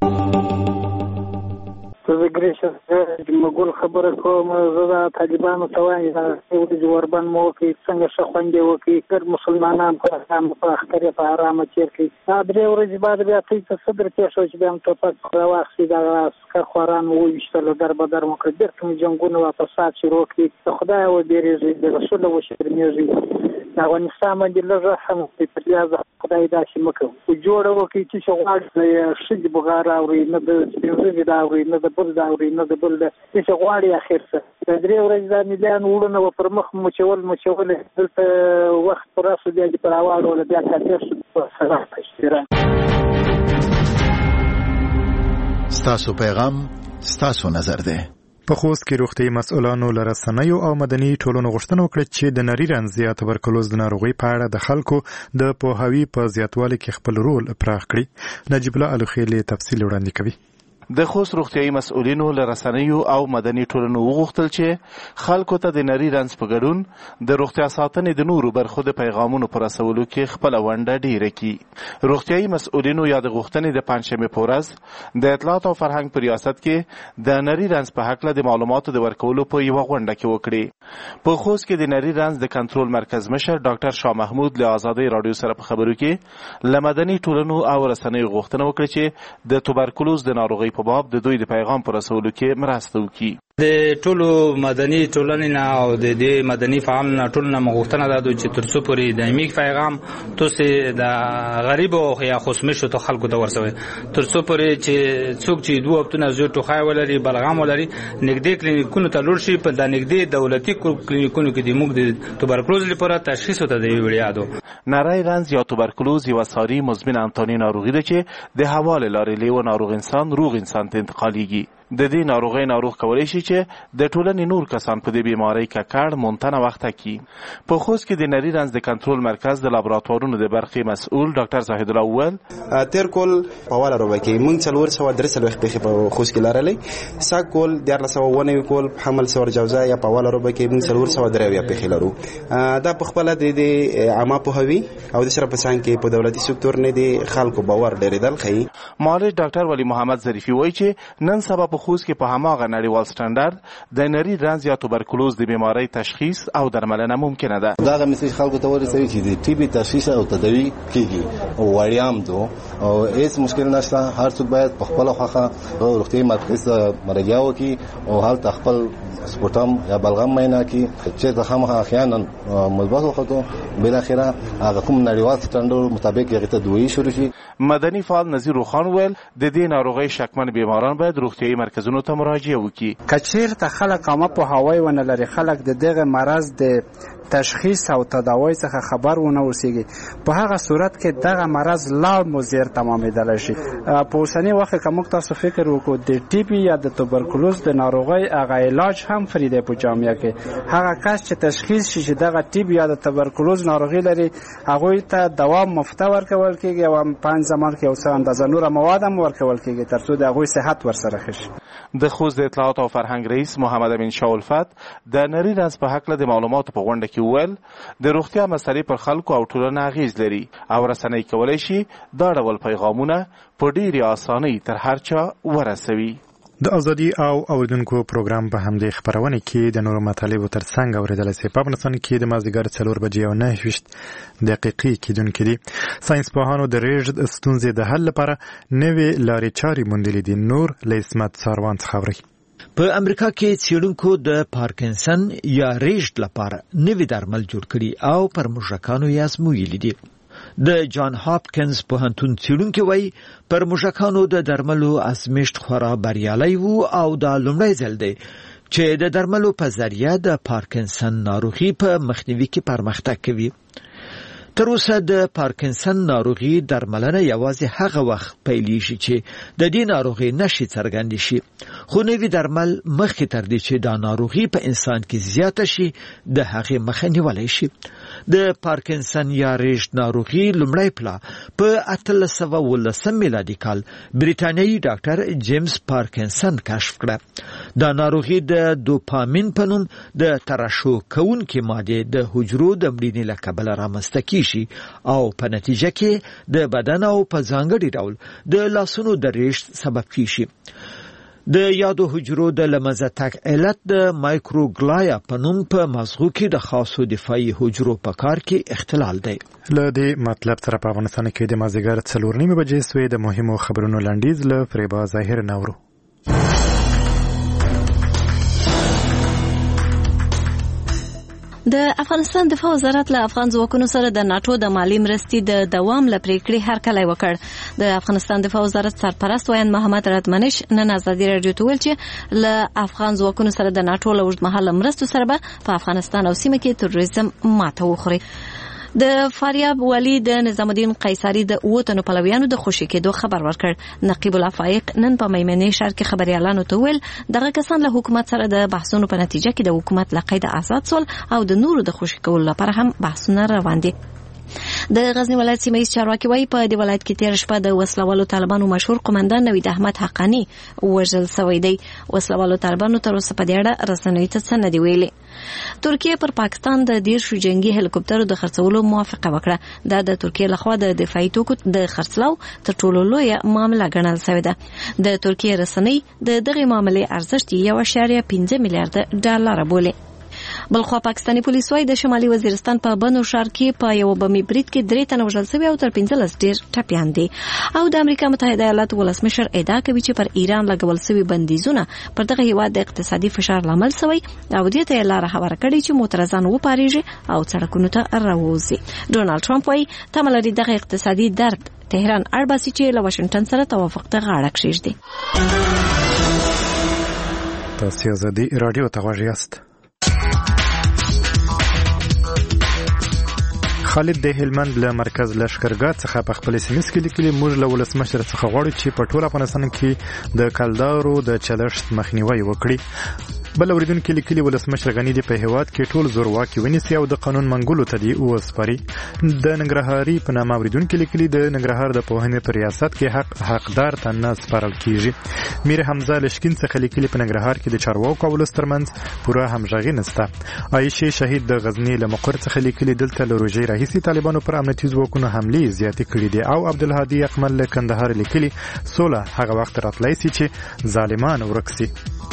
Speaker 8: زه ګریشس مګول خبره کوم زه د طالبانو ته وایم چې وربند مو وکړي څنګه ښه خوندې وکړي ټول مسلمانان په ارامه په اختر په ارامه تېر کړي. دا درې ورځې بعد بیا تی ته څه درپېښ شو چې بیا هم ټوپک راواخلي دغه عسکر خواران وویشتل در به در مو کړ ډېر کوم جنګونه واپسات شروع کړي. د خدایه وبېرېږئ د رسوله وشرمېږئ. د افغانستان باندې لږ رحم وکړئ په لیاز خدای داسې مه کوو جوړه وکړئ چې څه غواړي ښځې بغار اوري نه د سپین ږیري دا اوري نه د بل دا اوري نه د بل د څه غواړي اخر څه د درې ورځې دا میلیان وړونه به پر مخ مچول مچول دلته وخت پر راسو بیا دې پر اواړوله بیا کافر شو په سلام په اشترام.
Speaker 20: ستاسو پیغام ستاسو نظر دی.
Speaker 1: په خوست کې روغتیايي مسؤلانو له رسنیو او مدني ټولنو غوښتنه وکړه چې د نري رنځ یا تبرکلوز د ناروغۍ په اړه د خلکو د پوهاوي په زیاتوالي کې خپل رول پراخ کړي. نجیب الله الوخیلي تفصیل وړاندې کوي.
Speaker 22: د خوست روغتیايي مسؤلینو له رسنیو او مدني ټولنو وغوښتل چې خلکو ته د نري رنځ په ګډون د روغتیا ساتنې د نورو برخو د پیغامونو په رسولو کې خپله ونډه ډیره کړي. روغتیايي مسؤلینو یا د غوښتنې د پنجشنبې په ورځ د اطلاعات او فرهنګ په ریاست کې د نري رنځ په هکله د معلوماتو د ورکولو په یوه غونډه کې وکړي. په خوست کې د نري رنځ د کنټرول مرکز مشر ډاکټر شاه محمود له آزادۍ راډیو سره په خبرو کې له مدني ټولنو او رسنیو غوښتنه وکړه چې د توبرکلوز د ناروغۍ په باب د دوی د پیغام پر رسولو کې مرسته وکړي.
Speaker 23: د ټولو مدني ټولنې نه او د دې مدني فعال نه ټول نه مغوښتنه ده چې تر څو پورې دایمي پیغام تاسو د غریب او یا خوشمشو ته خلکو ته ورسوي تر څو پورې چې څوک چې دوه هفتونه زو ټوخای ولري بلغم ولري نږدې کلینیکونو ته لور شي په د نږدې دولتي کلینیکونو کې د موږ د توبرکلوز لپاره تشخیص ته دی وړیا ده.
Speaker 22: نری رنځ یا توبرکلوز یو ساری مزمن انتانی ناروغي ده چې د هوا له لارې له ناروغ انسان روغ انسان ته انتقالیږي. د دې ناروغۍ ناروغ کولی شي چې د ټولنې نور کسان په دې بیمارۍ ککړ مونتنه وخته کی. په خوست کې د نري رنځ د کنټرول مرکز د لابراتوارونو د برخې مسؤل ډاکټر زاهد الله اول
Speaker 24: تیر کول په والا روبه کې مونږ څلور سوه درې څلوېښت پیښې په خوست کې لرلې سږ کول دیارلس سوه اووه نوي کول حمل سور جوزه یا په والا روبه کې مونږ څلور سوه درې اویا پیښې لرو. دا په خپله د عامه پوهوي او د سره په څنګ کې په دولتي سکتور نه د خلکو باور ډېرېدل ښیي.
Speaker 22: معالج ډاکټر ولی محمد ظریفي وایي چې نن سبا په خوست کې په هماغه نړیوال سټنډرډ د نري رنځ یا توبرکلوز د بیمارۍ تشخیص او درملنه ممکنه ده.
Speaker 25: دا غو مسیج خلکو ته ورسوي چې د ټي بي تشخیص او تداوی کیږي او وړیام دو او هیڅ مشکل نشته. هر څوک باید په خپل خوخه روغتیايي مرکز مرجع وکړي او هلته خپل سپوټم یا بلغم معاینه کړي چې د خامخا احیانا مثبت وخته بل اخره هغه کوم نړیوال سټنډرډ مطابق هغه ته دوی شروع شي.
Speaker 22: مدني فعال نذیر روخان ویل د دې ناروغۍ شکمن بیماران باید روغتیايي مرکزونو ته مراجعه وکړي.
Speaker 26: کچیر ته خلک عامه پوهاوی ونه لري خلک د دغه مرض د تشخیص او تداوی څخه خبر ونه اوسېږي په هغه صورت کې دغه مرض لا مضر تمامېدلی شي. په اوسني وخت کې موږ تاسو فکر وکړو د ټي بي یا د توبرکلوز د ناروغۍ هغه علاج هم فری دی په جامعه کې. هغه کس چې تشخیص شي چې دغه ټي بي یا د توبرکلوز ناروغي لري هغوی ته دوا مفته ورکول کېږي او په زمان کې یو څه اندازه نور مواد هم ورکول کېږي تر څو د هغوی صحت ورسره ښه شي.
Speaker 22: د خوست د اطلاعات او فرهنګ رئیس محمد امین شاه الفت د نري رنځ په هکله د معلوماتو په غونډه کې وویل د روغتیا مسلې پر خلکو او ټولنه اغیز لري او رسنۍ کولی شي دا ډول پیغامونه په ډېرې اسانۍ تر هر چا ورسوي.
Speaker 1: د ازادي او اوریدونکو پروګرام په همدې خبرونه کې د نورو مطالبو ترڅنګ اوریدلی سئ. په افغانستان کې د مازدیګر څلور بجې او نهه ویشت دقیقې کېدونکې دي. ساینس پوهانو د ریږد ستونزې د حل لپاره نوې لارې چارې موندلې دي. نور له عصمت ساروان څخه اورئ.
Speaker 27: په امریکا کې څېړونکو د پارکنسن یا ریږد لپاره نوي درمل جوړ کړي او پر موږکانو یې ازمویلي دي. د جان هاپکینز پوهنتون څېړونکي وایي پر موږکانو د درملو ازمېښت خورا بریالی و او دا لومړی ځل دی چې د درملو په ذریعه د پارکنسن ناروغي په مخنیوي کې پرمختګ کوي. تر اوسه د پارکنسن ناروغي درملنه یوازې هغه وخت پیلېږي چې د دې ناروغي نښې څرګندې شي، خو نوي درمل مخکې تر دې چې دا ناروغي په انسان کې زیاته شي د هغې مخه نیولی شي. د پارکنسن یا ریشت ناروغي لومړی پلا په اتلس سوه اوولسم میلادي کال بریتانیایي ډاکټر جیمز پارکنسن کشف کړه. دا ناروغي د دوپامین په نوم د ترشح کوونکې مادې د حجرو د مړینې له کبله رامنځته کیږي او په نتیجه کې د بدن او په ځانګړي ډول د لاسونو د ریشت سبب کیږي. د یادو حجرو د لمنځه تګ علت د مایکروګلایا په نوم په مغزو کې د خاصو دفاعي حجرو په کار کې اختلال دی.
Speaker 1: له دې مطلب سره په افغانستان کې د مازدیګر څلور نیمې بجې سوې د مهمو خبرونو لنډیز له فریبا ظاهر نورو.
Speaker 2: د افغانستان دفاع وزارت له افغان ځواکونو سره د ناتو د مالی مرستې د دوام لپاره پریکړې هرکلی وکړ. د افغانستان دفاع وزارت سرپرست ویان محمد راتمنش نن ازادي رادیو ته ویل چې له افغان ځواکونو سره د ناتو له اوږدمهاله مرستو سره به په افغانستان او سیمه کې تروریزم ماته وخوري. د فاریاب والی د نظام الدین قیصری د اوتنو پلویانو د خوشی کېدو خبر ورکړ. نقیب الافایق نن په میمنې ښار کې خبريالانو ته ویل دغه کسان له حکومت سره د بحثونو په نتیجه کې د حکومت له قید آزاد سول او د نورو د خوشی کولو لپاره هم بحثونه روان دي. د غزنی ولایت سیمه چارواکي وایي په دې ولایت کې تیر شپه د وسلوالو طالبانو مشهور قومندان نوید احمد حقانی وژل شوی دی. وسلوالو طالبانو تر اوسه په دې اړه رسنیو ته څه نه دی ویلي. ترکیه پر پاکستان د دیرشو جنگي هلیکوپټرو د خرڅولو موافقه وکړه. دا د ترکیه لخوا د دفاعي توکو د خرڅلاو تر ټولو لویه معامله ګڼل شوې ده. د ترکیه رسنۍ د دغه معاملې ارزښت یو اعشاریه پنځه میلیارډ ډالر بولي. بلخوا پاکستانی پولیس وايي د شمالي وزیرستان په بنو ښار کې په یو بمي برید کې درې تنه وژل شوي او تر پنځلس ډېر ټپیان دي. او د امریکا متحده ایالاتو ولسمشر ادعا کوي چې پر ایران لګول شوي بندیزونه پر دغه هیواد د اقتصادي فشار لامل شوی او دې ته لاره هواره کړې چې معترضان وپارېږي او سړکونو ته راووځي. ډونالد ټرمپ وايي تمه لري دغه اقتصادي درد تهران اړباسي چې له واشنگټن سره توافق ته غاړه کېږدي.
Speaker 1: تاسو ازادي رادیو ته غواړئ یاست. خالد د هلمند له مرکز لشکرګاه څخه په خپل سیمس کې لیکلي موږ له ولسمشر څخه غواړو چې په ټول افغانستان کې د کلدارو د چلښت مخنیوي وکړي. بل اوریدونکو لیکلي ولسمشر غنی دی په هیواد کې ټول زورواکي ونیسي او د قانون منګولو ته دی وسپاري. د ننګرهاري په نامه اوریدونکو لیکلي د ننګرهار د پوهنې په ریاست کې حق حقدار ته نه سپارل کیږي. میر حمزه لشکین څخه لیکلي په ننګرهار کې د چارواکو او ولس ترمنځ پوره همغږي نشته. عایشه شهید د غزنی له مقر څخه لیکلي دلته له روژې راهیسې طالبانو پر امنیتي ځواکونو حملې زیاتې کړې دي. او عبدالهادي اقمل له کندهار لیکلي سوله هغه وخت راتلی سي چې ظالمان ورک سي.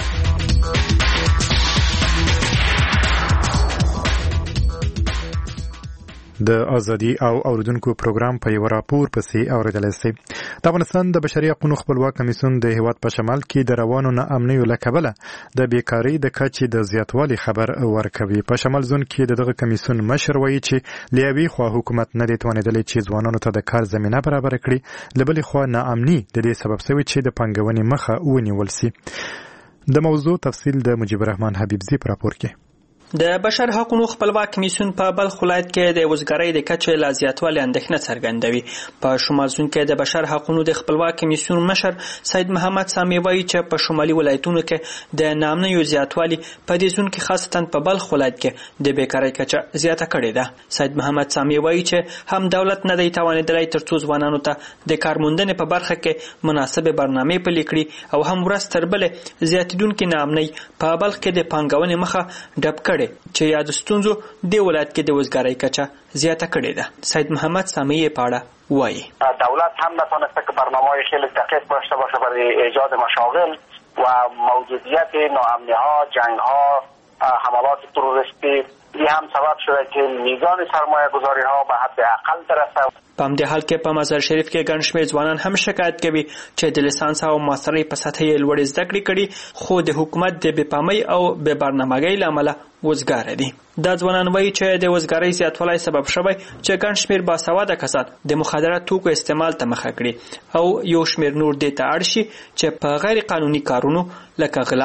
Speaker 1: د ازادي او اوریدونکو پروګرام په یو راپور پسې اوریدل شي. د افغانستان د بشري حقوقو خپلواک کمیسیون د هیواد په شمال کې د روانو ناامنیو له کبله د بیکاری د کچې د زیاتوالي خبر ورکوي. په شمال زون کې دغه کمیسیون مشر وایي چې لیوي خو حکومت نه دی توانیدلی چې ځوانانو ته د کار زمينه برابر کړي، لبلې خو ناامني د دې سبب شوی چې د پنګونې مخه ونیول شي. د موضوع تفصیل د مجيب الرحمن حبیبزی په راپور کې.
Speaker 3: د بشر حقوقو خپلواک کمیسیون په بلخ ولایت کې د وزګارۍ د کچې لا زیاتوالي اندېښنه څرګندوي. په شمال زون کې د بشر حقوقو د خپلواک کمیسیون مشر سید محمد سامي وایي چې په شمالي ولایتونو کې د ناامنیو زیاتوالي په دې زون کې خاصتا په بلخ ولایت کې د بیکاری کچه زیاته کړې ده. سید محمد سامي وایي چې هم دولت نه دی توانیدلی ترڅو ځوانانو ته د کارموندنې په برخه کې مناسبه برنامې پلي کړي او هم ورځ تر بلې زیاتېدونکې ناامنۍ په بلخ کې د پانګونې مخه ډب کړي چې یاد ستونزو د ولایت کې د وزګارۍ کچه زیاته کړې ده. سید محمد سامی په اړه وایي
Speaker 4: دولت هم نتونسته که برنامه‌های خیلی دقیق داشته باشه برای ایجاد مشاغل و موجودیت ناامنی‌ها، جنگ‌ها، حملات تروریستی این هم سبب شده که میزان سرمایه گذاری ها به حد اقل برسه.
Speaker 3: په همدې حال کې په مزار شریف کې ګڼ شمېر ځوانان هم شکایت کوي چې د لیسانس او ماسترۍ په سطح یې لوړې زده کړې کړي خو د حکومت د بې پامۍ او بې برنامه‌ګۍ له امله وزګاره دي. دا ځوانان وایي چې د وزګارۍ زیاتوالی سبب شوی چې ګڼ شمېر باسواده کسان د مخدره توکو استعمال ته مخه کړي او یو شمېر نور دې ته اړ شي چې په غیر قانوني کارونو لکه غلا،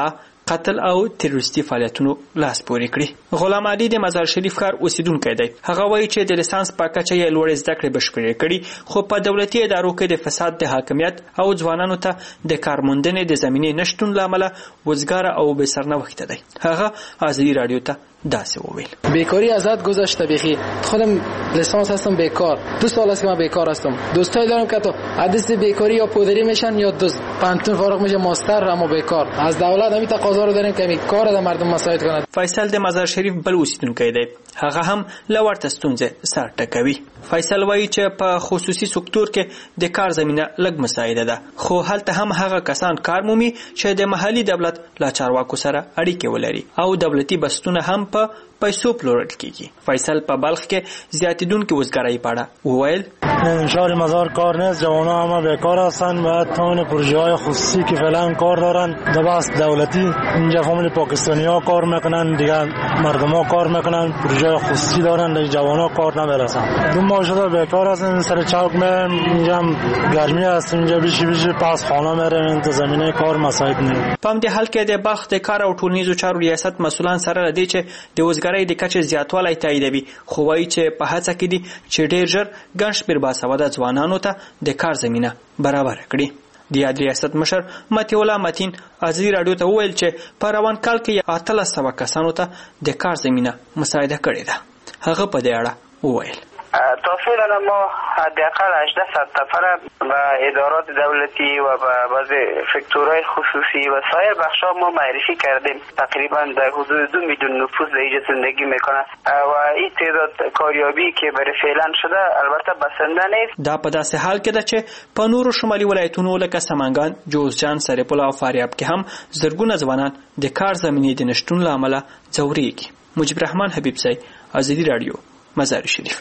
Speaker 3: قتل او تروریستي فعالیتونو لاس پورې کړي. غلام علي د مزار شریف ښار اوسیدونکی دی. هغه وایي چې د لیسانس په کچه یې لوړې زده کړې بشپړې کړي، خو په دولتي ادارو کې د فساد د حاکمیت او ځوانانو ته د کارموندنې د زمینې نشتون له امله وزګار او بې سرنوښته دی. هغه ازادي رادیو ته داسې وویل:
Speaker 5: بیکاری ازت گذشته بخی خودم لیسانس هستم بیکار، دو سال است که من بیکار هستم. دوستای دارم که تو حدیث بیکاری یا پودری میشن یا دوست پانتون فارغ میشه ماستر اما بیکار. از دولت همین تقاضا رو داریم که می کار د مردم مساعد کنه.
Speaker 3: فیصل د مزار شریف بل اوسیدونکی دی. هغه هم له ورته ستونزې سر ټکوي. فیصل وایي چې په خصوصي سکتور کې د کار زمینه لږ مساعده ده، خو هلته هم هغه کسان کار مومي چې د محلي دولت له چارواکو سره اړیکې ولري او دولتي بستونه هم په پیسو پلورل کیږي. فیصل په بلخ کې زیاتیدونکو وزګارۍ په اړه وویل:
Speaker 6: شهر مزار کار نیست، جوانان همه بیکار هستند و تمام پروژه‌های خصوصی که فعلا کار دارن در بحث دولتی اینجا فامیل پاکستانی‌ها کار میکنن، دیگه مردم‌ها کار میکنن، پروژه خصوصی دارن، دیگه جوانان کار نمیرسن. دو ماه شده بیکار هستن، سر چوک میرم، اینجا گرمی است، اینجا بیشی بیشی پاس خانه میرم، تو زمینه کار مساعد نه.
Speaker 3: په دې حال کې د بلخ د کار او ټولنیزو چارو ریاست مسولان سره لدی چې د وزګارۍ د کچې زیاتوالی تاییدوي، خو وایي چې په هڅه کې دي چې ډېر ژر ګڼ شمېر باسواده ځوانانو ته د کار زمینه برابره کړي. د یاد ریاست مشر متي الله متین ازادي رادیو ته وویل چې په روان کال کې اتلس سوه کسانو ته د کار زمینه مساعده کړې ده. هغه په دې اړه وویل:
Speaker 21: تا فعلا ما حداقل هجده صد نفر و ادارات دولتی و بعضی فکتورهای خصوصی و سایر بخش‌ها ما معرفی کردیم. تقریبا در حدود دو میلیون نفوس در اینجا زندگی میکنه و این تعداد کاریابی که برای فعلا شده البته بسنده نیست.
Speaker 3: دا په داسې حال کې ده چې په نورو شمالي ولایتونو لکه سمنګان، جوزجان، سرپل او فاریاب کې هم زرګونه ځوانان د کار زمینې د نشتون له امله ځورېږي. مجيب الرحمن حبیبزی، ازادي رادیو، مزار شریف.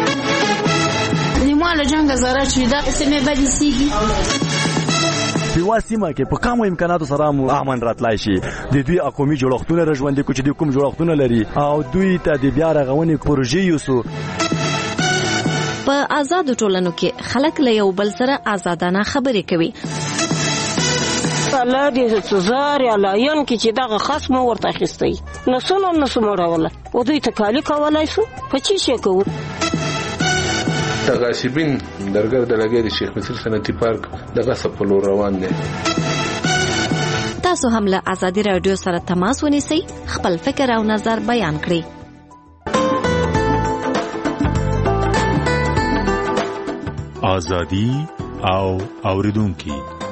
Speaker 7: له جنگ زاره چې دا سیمه بدی سیږي
Speaker 9: په واسمه کې په کومو امکاناتو سره مو امن راتلای شي. د دوی اقومي جوړښتونه رژوندې کوچ دي کوم جوړښتونه لري او دوی ته د بیا رغونې پروژې یوسو.
Speaker 2: په آزاد ټولنو کې خلک له یو بل سره آزادانه خبرې کوي.
Speaker 10: الله دې سزار یا لایون کې چې دغه خاص مو ورته اخیستی نسونو نسو مړوله او دوی ته کالی کولای شو په چی شي کوو.
Speaker 11: غاصبین درګر د لګي د شیخ مصر صنعتي پارک دغه سپلو روان دي.
Speaker 2: تاسو هم له ازادي رادیو سره تماس ونیسئ، خپل فکر او نظر بیان کړئ.
Speaker 12: ازادي او اوریدونکو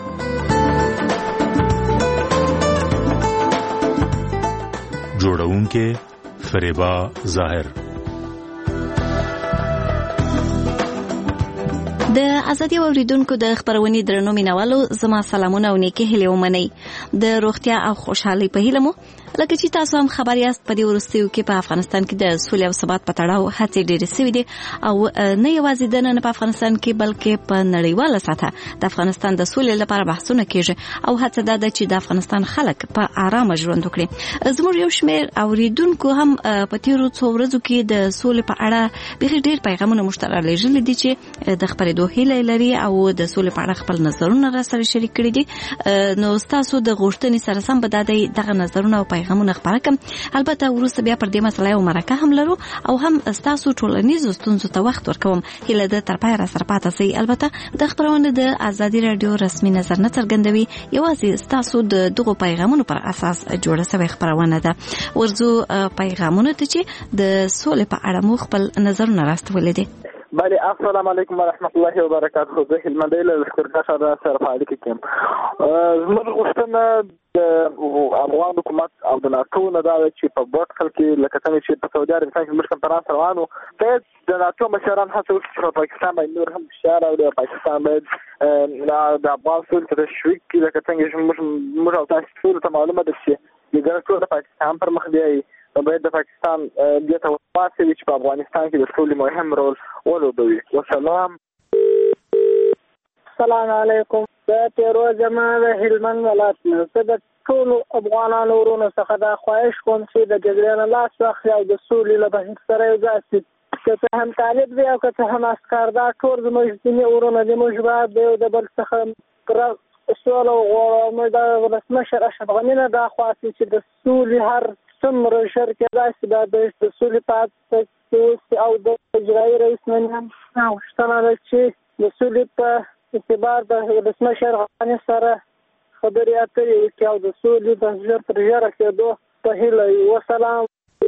Speaker 12: جوړونکې فریبا ظاهر.
Speaker 2: د ازادي اوریدونکو د خبرونې درنو مینوالو زما سلامونه او نیکه هیله ومنئ. د روغتیا او خوشحالي په هیله مو لکه چې تاسو هم خبر یاست په دې وروستیو کې په افغانستان کې د سولې او ثبات په تړاو هڅې ډېرې شوې دي او نه یوازې د نن په افغانستان کې بلکې په نړیواله سطح د افغانستان د سولې لپاره بحثونه کېږي او هڅه ده چې د افغانستان خلک په آرامه ژوند وکړي. زموږ یو شمېر اوریدونکو هم په تیرو څو ورځو کې د سولې په اړه بېخي ډېر پیغامونه موږ ته رالیږلي دي چې د خپرېدو هیله لري او د سولې په اړه خپل نظرونه راسره شریک کړي دي. نو ستاسو د غوښتنې سره سم به دغه نظرونه او پیغامونه خپاره کړم. البته وروسته بیا پر دې مسله یو مرکه هم لرو او هم ستاسو ټولنیزو ستونزو ته وخت ورکوم. هیله ده تر پایه راسره پاتې سئ. البته د خبرونه د ازادي رادیو رسمي نظر نه څرګندوي، یوازې ستاسو د دغو پیغامونو پر اساس جوړه شوې خبرونه ده. ورځو پیغامونه ته چې د سولې په اړه مو خپل نظرونه راستولې دي.
Speaker 8: بله السلام علیکم ورحمت الله وبرکاته. زه هلمندی له لښکرګاه ښار سره په اړیکه کې یم. زموږ غوښتنه د افغان حکومت او د ناټو نه دا ده چې په بوټکل کې لکه څنګه چې په سعودي عربستان کې زموږ کنفرانس روان و، باید د ناټو مشران هڅه وکړي چې په پاکستان باندې نور هم فشار راوړي او پاکستان باید د افغان سولې ته تشویق کړي. لکه څنګه چې موږ او تاسو ټولو ته معلومه ده چې ګڼ ټول د پاکستان پر مخ بیایي، باید د پاکستان دې ته واسوي چې په افغانستان کې د سولې مهم رول ولوبوي. وسلام.
Speaker 28: السلام علیکم. دا تیرو زما د هلمند ولایت نه زه د ټولو افغانانو ورونو څخه دا خواهش کوم چې د جګړې نه لاس واخلي او د سولې له بهیر سره یو ځای شي. که څه هم طالب دی او که څه هم عسکر، دا ټول زموږ ځینې ورونه دي. موږ باید د یو د بل څخه سوله وغواړو د ولسمشر اشرف غني نه دا خواستي چې د سولې هر څومره شر کېدای شي دا د سولې په کې او د اجرایي رئیس نه غوښتنه ده چې د سولې په اعتبار د ولسمشر غني سره خبرې اترې وکړي او د سولې د ژر تر ژره کېدو په هیله وي. وسلام.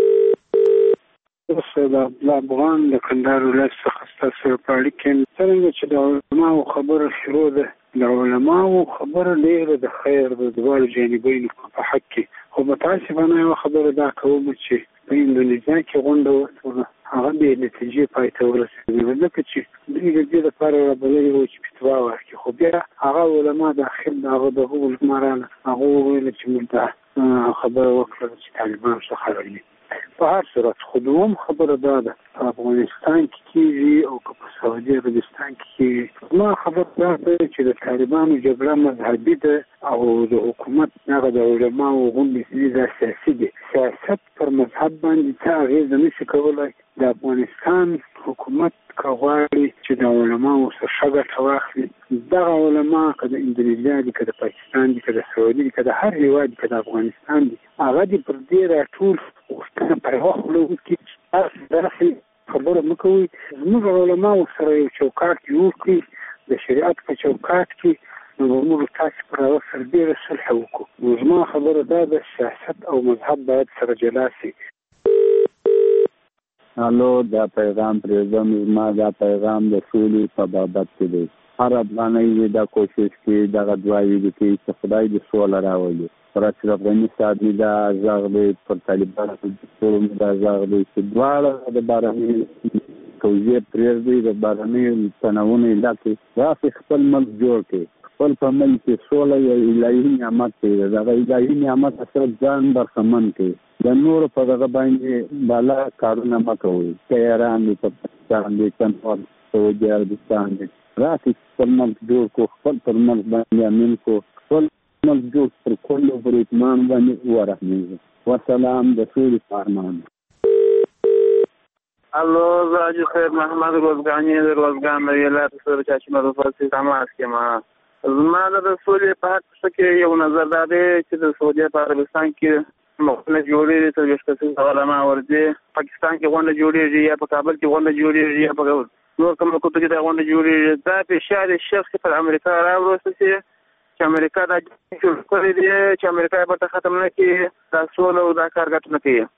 Speaker 13: سید عبدالله افغان د کندهار ولایت څخه ستاسو سره په اړیکه کې څرنګه چې د علماو خبره شروع ده، د علماو خبره ډېره د خیر د دواړو جانبینو په حق کې، خو متاسفانه یوه خبره دا کوم چې په اندونیزیا کې غونډه وشوه، هغه بې نتیجې پای ته ورسېدله، ځکه چې دوی د دې لپاره رابللي وو چې فتوا ورکړي، خو بیا هغه علما داخل د هغه دغه علما راغله، هغه وویل چې موږ دا خبره وکړه چې طالبان څخه راغلي. په هر صورت خو دوم خبره دا ده په افغانستان کې کېږي او که په سعودي عربستان کې کېږي، ما خبره دا ده چې د طالبانو جګړه مذهبي ده او د حکومت هغه د علماو غونډې دي دا سیاسي دي. سیاست پر مذهب باندې څه اغېزه نشي کولی. د افغانستان حکومت که غواړي چې د علماو څخه ښه ګټه واخلي، دغه علما که د اندونیزیا دي، که د پاکستان دي، که د سعودي دي، که د هر هېواد دي، که د افغانستان دي، هغه دې پر دې راټول غوښتنه پر یوه خوله وکړي، تاسو داسې خبره مه کوئ. زموږ علماو سره یو چوکاټ جوړ کړي د شریعت په چوکاټ کې، نو به موږ تاسې پر هغه سره ډېره صلح وکړو. نو زما خبره دا ده سیاست او مذهب باید سره جلا شي.
Speaker 14: الو، دا پیغام پرېږدم، زما دا پیغام د سولې په بابت کې دی. هر افغانۍ دا کوشش کوي دغه دعاوې دې کوي چې خدای دې سوله راولي. پر اشرف غني صاحب مې دا غږ دی، پر طالبانو ټولو مې دا غږ دی چې دواړه د بهرنۍ توجیه پرېږدي، د بهرنیو تناوونو علاقې داسې خپل ملک جوړ کړي. خپل په ملک کې سوله یو الهي نعمت دی، دغه الهي نعمت صرف ځان برخمن کړي. د نورو په دغه باندې بالا کارونه مه کوئ، که ایران دی، که پاکستان دی، که سعودي عربستان دی. راسئ خپل ملک جوړ کړو، خپل پر ملک باندې امین کړو، خپل ملک جوړ پر کلو پر اطمینان باندې ورحمېږو. وسلام، د سولې په ارمان.
Speaker 21: الو، زه حاجي خیر محمد روزګاني د روزګان د ولایت سره چاشمه د فارسي تماس کې ما زما د سولې په حق کې یو نظر دا دی چې د سعودي عربستان کې مخنه جوړېږي، تر یو کسان علما ورځي، پاکستان کې غونډه جوړېږي، یا په کابل کې غونډه جوړېږي، یا په نور کوم ملکونو کې دا غونډه جوړېږي. دا فشار شخص پر امریکا راوړل شي چې امریکا دا جوړ کړی دی چې امریکا به ختم نه کړي، دا سوله او دا کار ګټه نه کوي.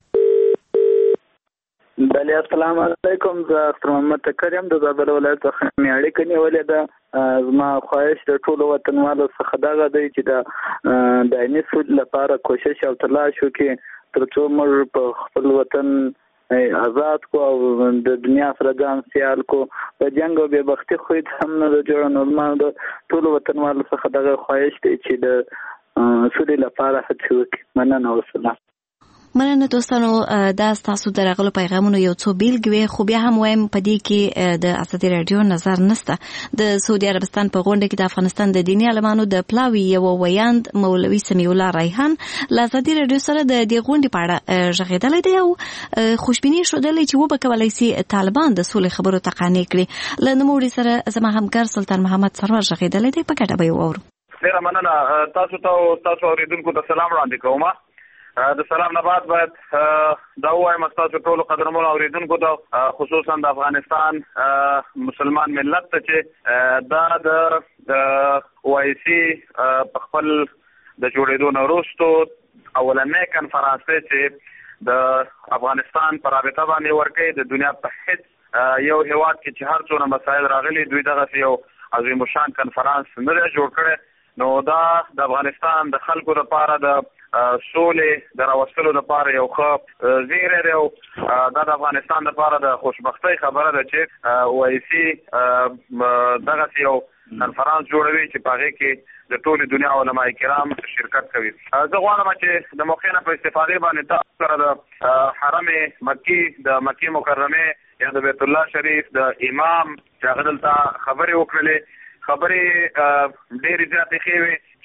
Speaker 28: بله، السلام علیکم. زه اختر محمد تکر یم، د زابل ولایت څخه مې اړیکه نیولې ده. زما خواهش د ټولو وطنوالو څخه دغه دی چې د دایمي سود لپاره کوشش او تلاش وکړي تر څو موږ په خپل وطن آزاد کو او د دنیا سره ځان سیال کو. په جنګ او بېبختي خو هم نه ده جوړه. نو زما د ټولو وطنوالو څخه دغه خواهش دی چې د سولې لپاره هڅې وکړي. مننه، وسلام.
Speaker 2: مننه دوستانو، دا ستاسو د راغلو پیغامونو یو څو بیلګې وې، خو بیا هم وایم په دې کې د ازادي راډیو نظر نشته. د سعودي عربستان په غونډه کې د افغانستان د دیني عالمانو د پلاوي یو ویاند مولوي سمیع الله ریحان له ازادي راډیو سره د دې غونډې په اړه غږېدلی دی او خوشبیني ښودلې چې وبه کولی شي طالبان د سولې خبرو ته قانع کړي. له نوموړي سره زما همکار سلطان محمد سرور غږېدلی دی، په ګډه به یې واورو.
Speaker 15: ډېره مننه. تاسو ته تاسو اورېدونکو ته سلام وړاندې کوم. د سلام نه بعد باید دا ووایم تاسو ټولو قدرمنو اورېدونکو ته، خصوصا د افغانستان مسلمان ملت ته چې دا د اوایسي په خپل د جوړېدو نه وروستو اولنی کنفرانس دی چې د افغانستان په رابطه باندې ورکوي. د دنیا په هېڅ یو هېواد کې چې هر څونه مسایل راغلي، دوی دغسې یو عظیم الشان کنفرانس نه دی جوړ کړی. نو دا د افغانستان د خلکو لپاره د سولې د راوستلو لپاره یو ښه زیری دی او دا د افغانستان لپاره د خوشبختۍ خبره ده چې اوایسي دغسې یو کنفرانس جوړوي چې په هغې کې د ټولې دنیا علما کرام شرکت کوي. زه غواړم چې د موقع نه په استفادې باندې تاسو سره د حرم مکي د مکې مکرمې یا د بیت الله شریف د امام چې هغه دلته خبرې وکړلې، خبرې ډېرې زیاتې ښې وې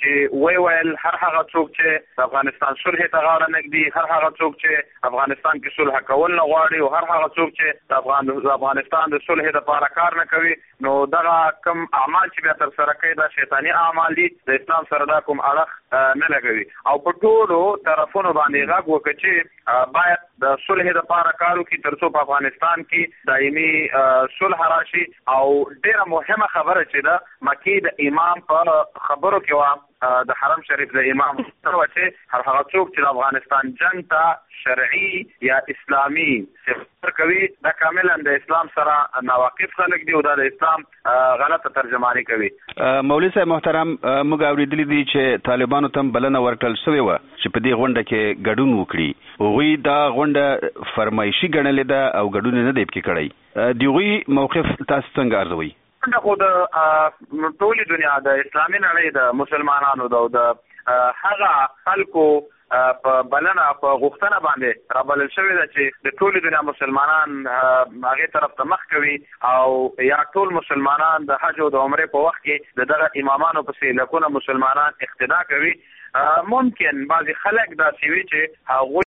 Speaker 15: چې وی ویل هر هغه څوک چې د افغانستان صلح ته غاړه نږدي، هر هغه څوک چې افغانستان کې صلح کول نه غواړي او هر هغه څوک چې د افغان د افغانستان د صلح لپاره کار نه کوي، نو دغه کم اعمال چې بیا تر سره کوي دا شیطاني اعمال دي، د اسلام سره دا کوم اړخ نه لګوي او په ټولو طرفونو باندې غږ وکړي چې باید د صلح لپاره کار وکړي تر څو په افغانستان کې دایمي صلح راشي. او ډیره مهمه خبره چې ده مکی د امام په خبرو کې وه د حرم شریف د امام سره چې هر هغه څوک چې د افغانستان جنګ ته شرعي یا اسلامي صفر کوي دا کاملا د اسلام سره ناواقف خلک دي او دا د اسلام غلطه ترجمانی کوي.
Speaker 16: مولوي صاحب محترم، موږ اوریدلی دي چې طالبانو ته بلنه ورکړل شوې وه چې په دې غونډه کې ګډون وکړي، هغوی دا غونډه فرمایشي ګڼلې ده او ګډون نه دی پکې کړی، د هغوی موقف تاسو څنګه ارزوئ؟
Speaker 15: خو د ټولې دنیا د اسلامي نړۍ د مسلمانانو د هغه خلکو په بلنه په غوښتنه باندې رابلل شوې ده چې د ټولې دنیا مسلمانان هغې طرف ته مخ کوي او یا ټول مسلمانان د حج او د عمرې په وخت کې د دغه امامانو پسې لکونه مسلمانان اقتدا کوي. ممکن بعضې خلک داسې وي چې هغوی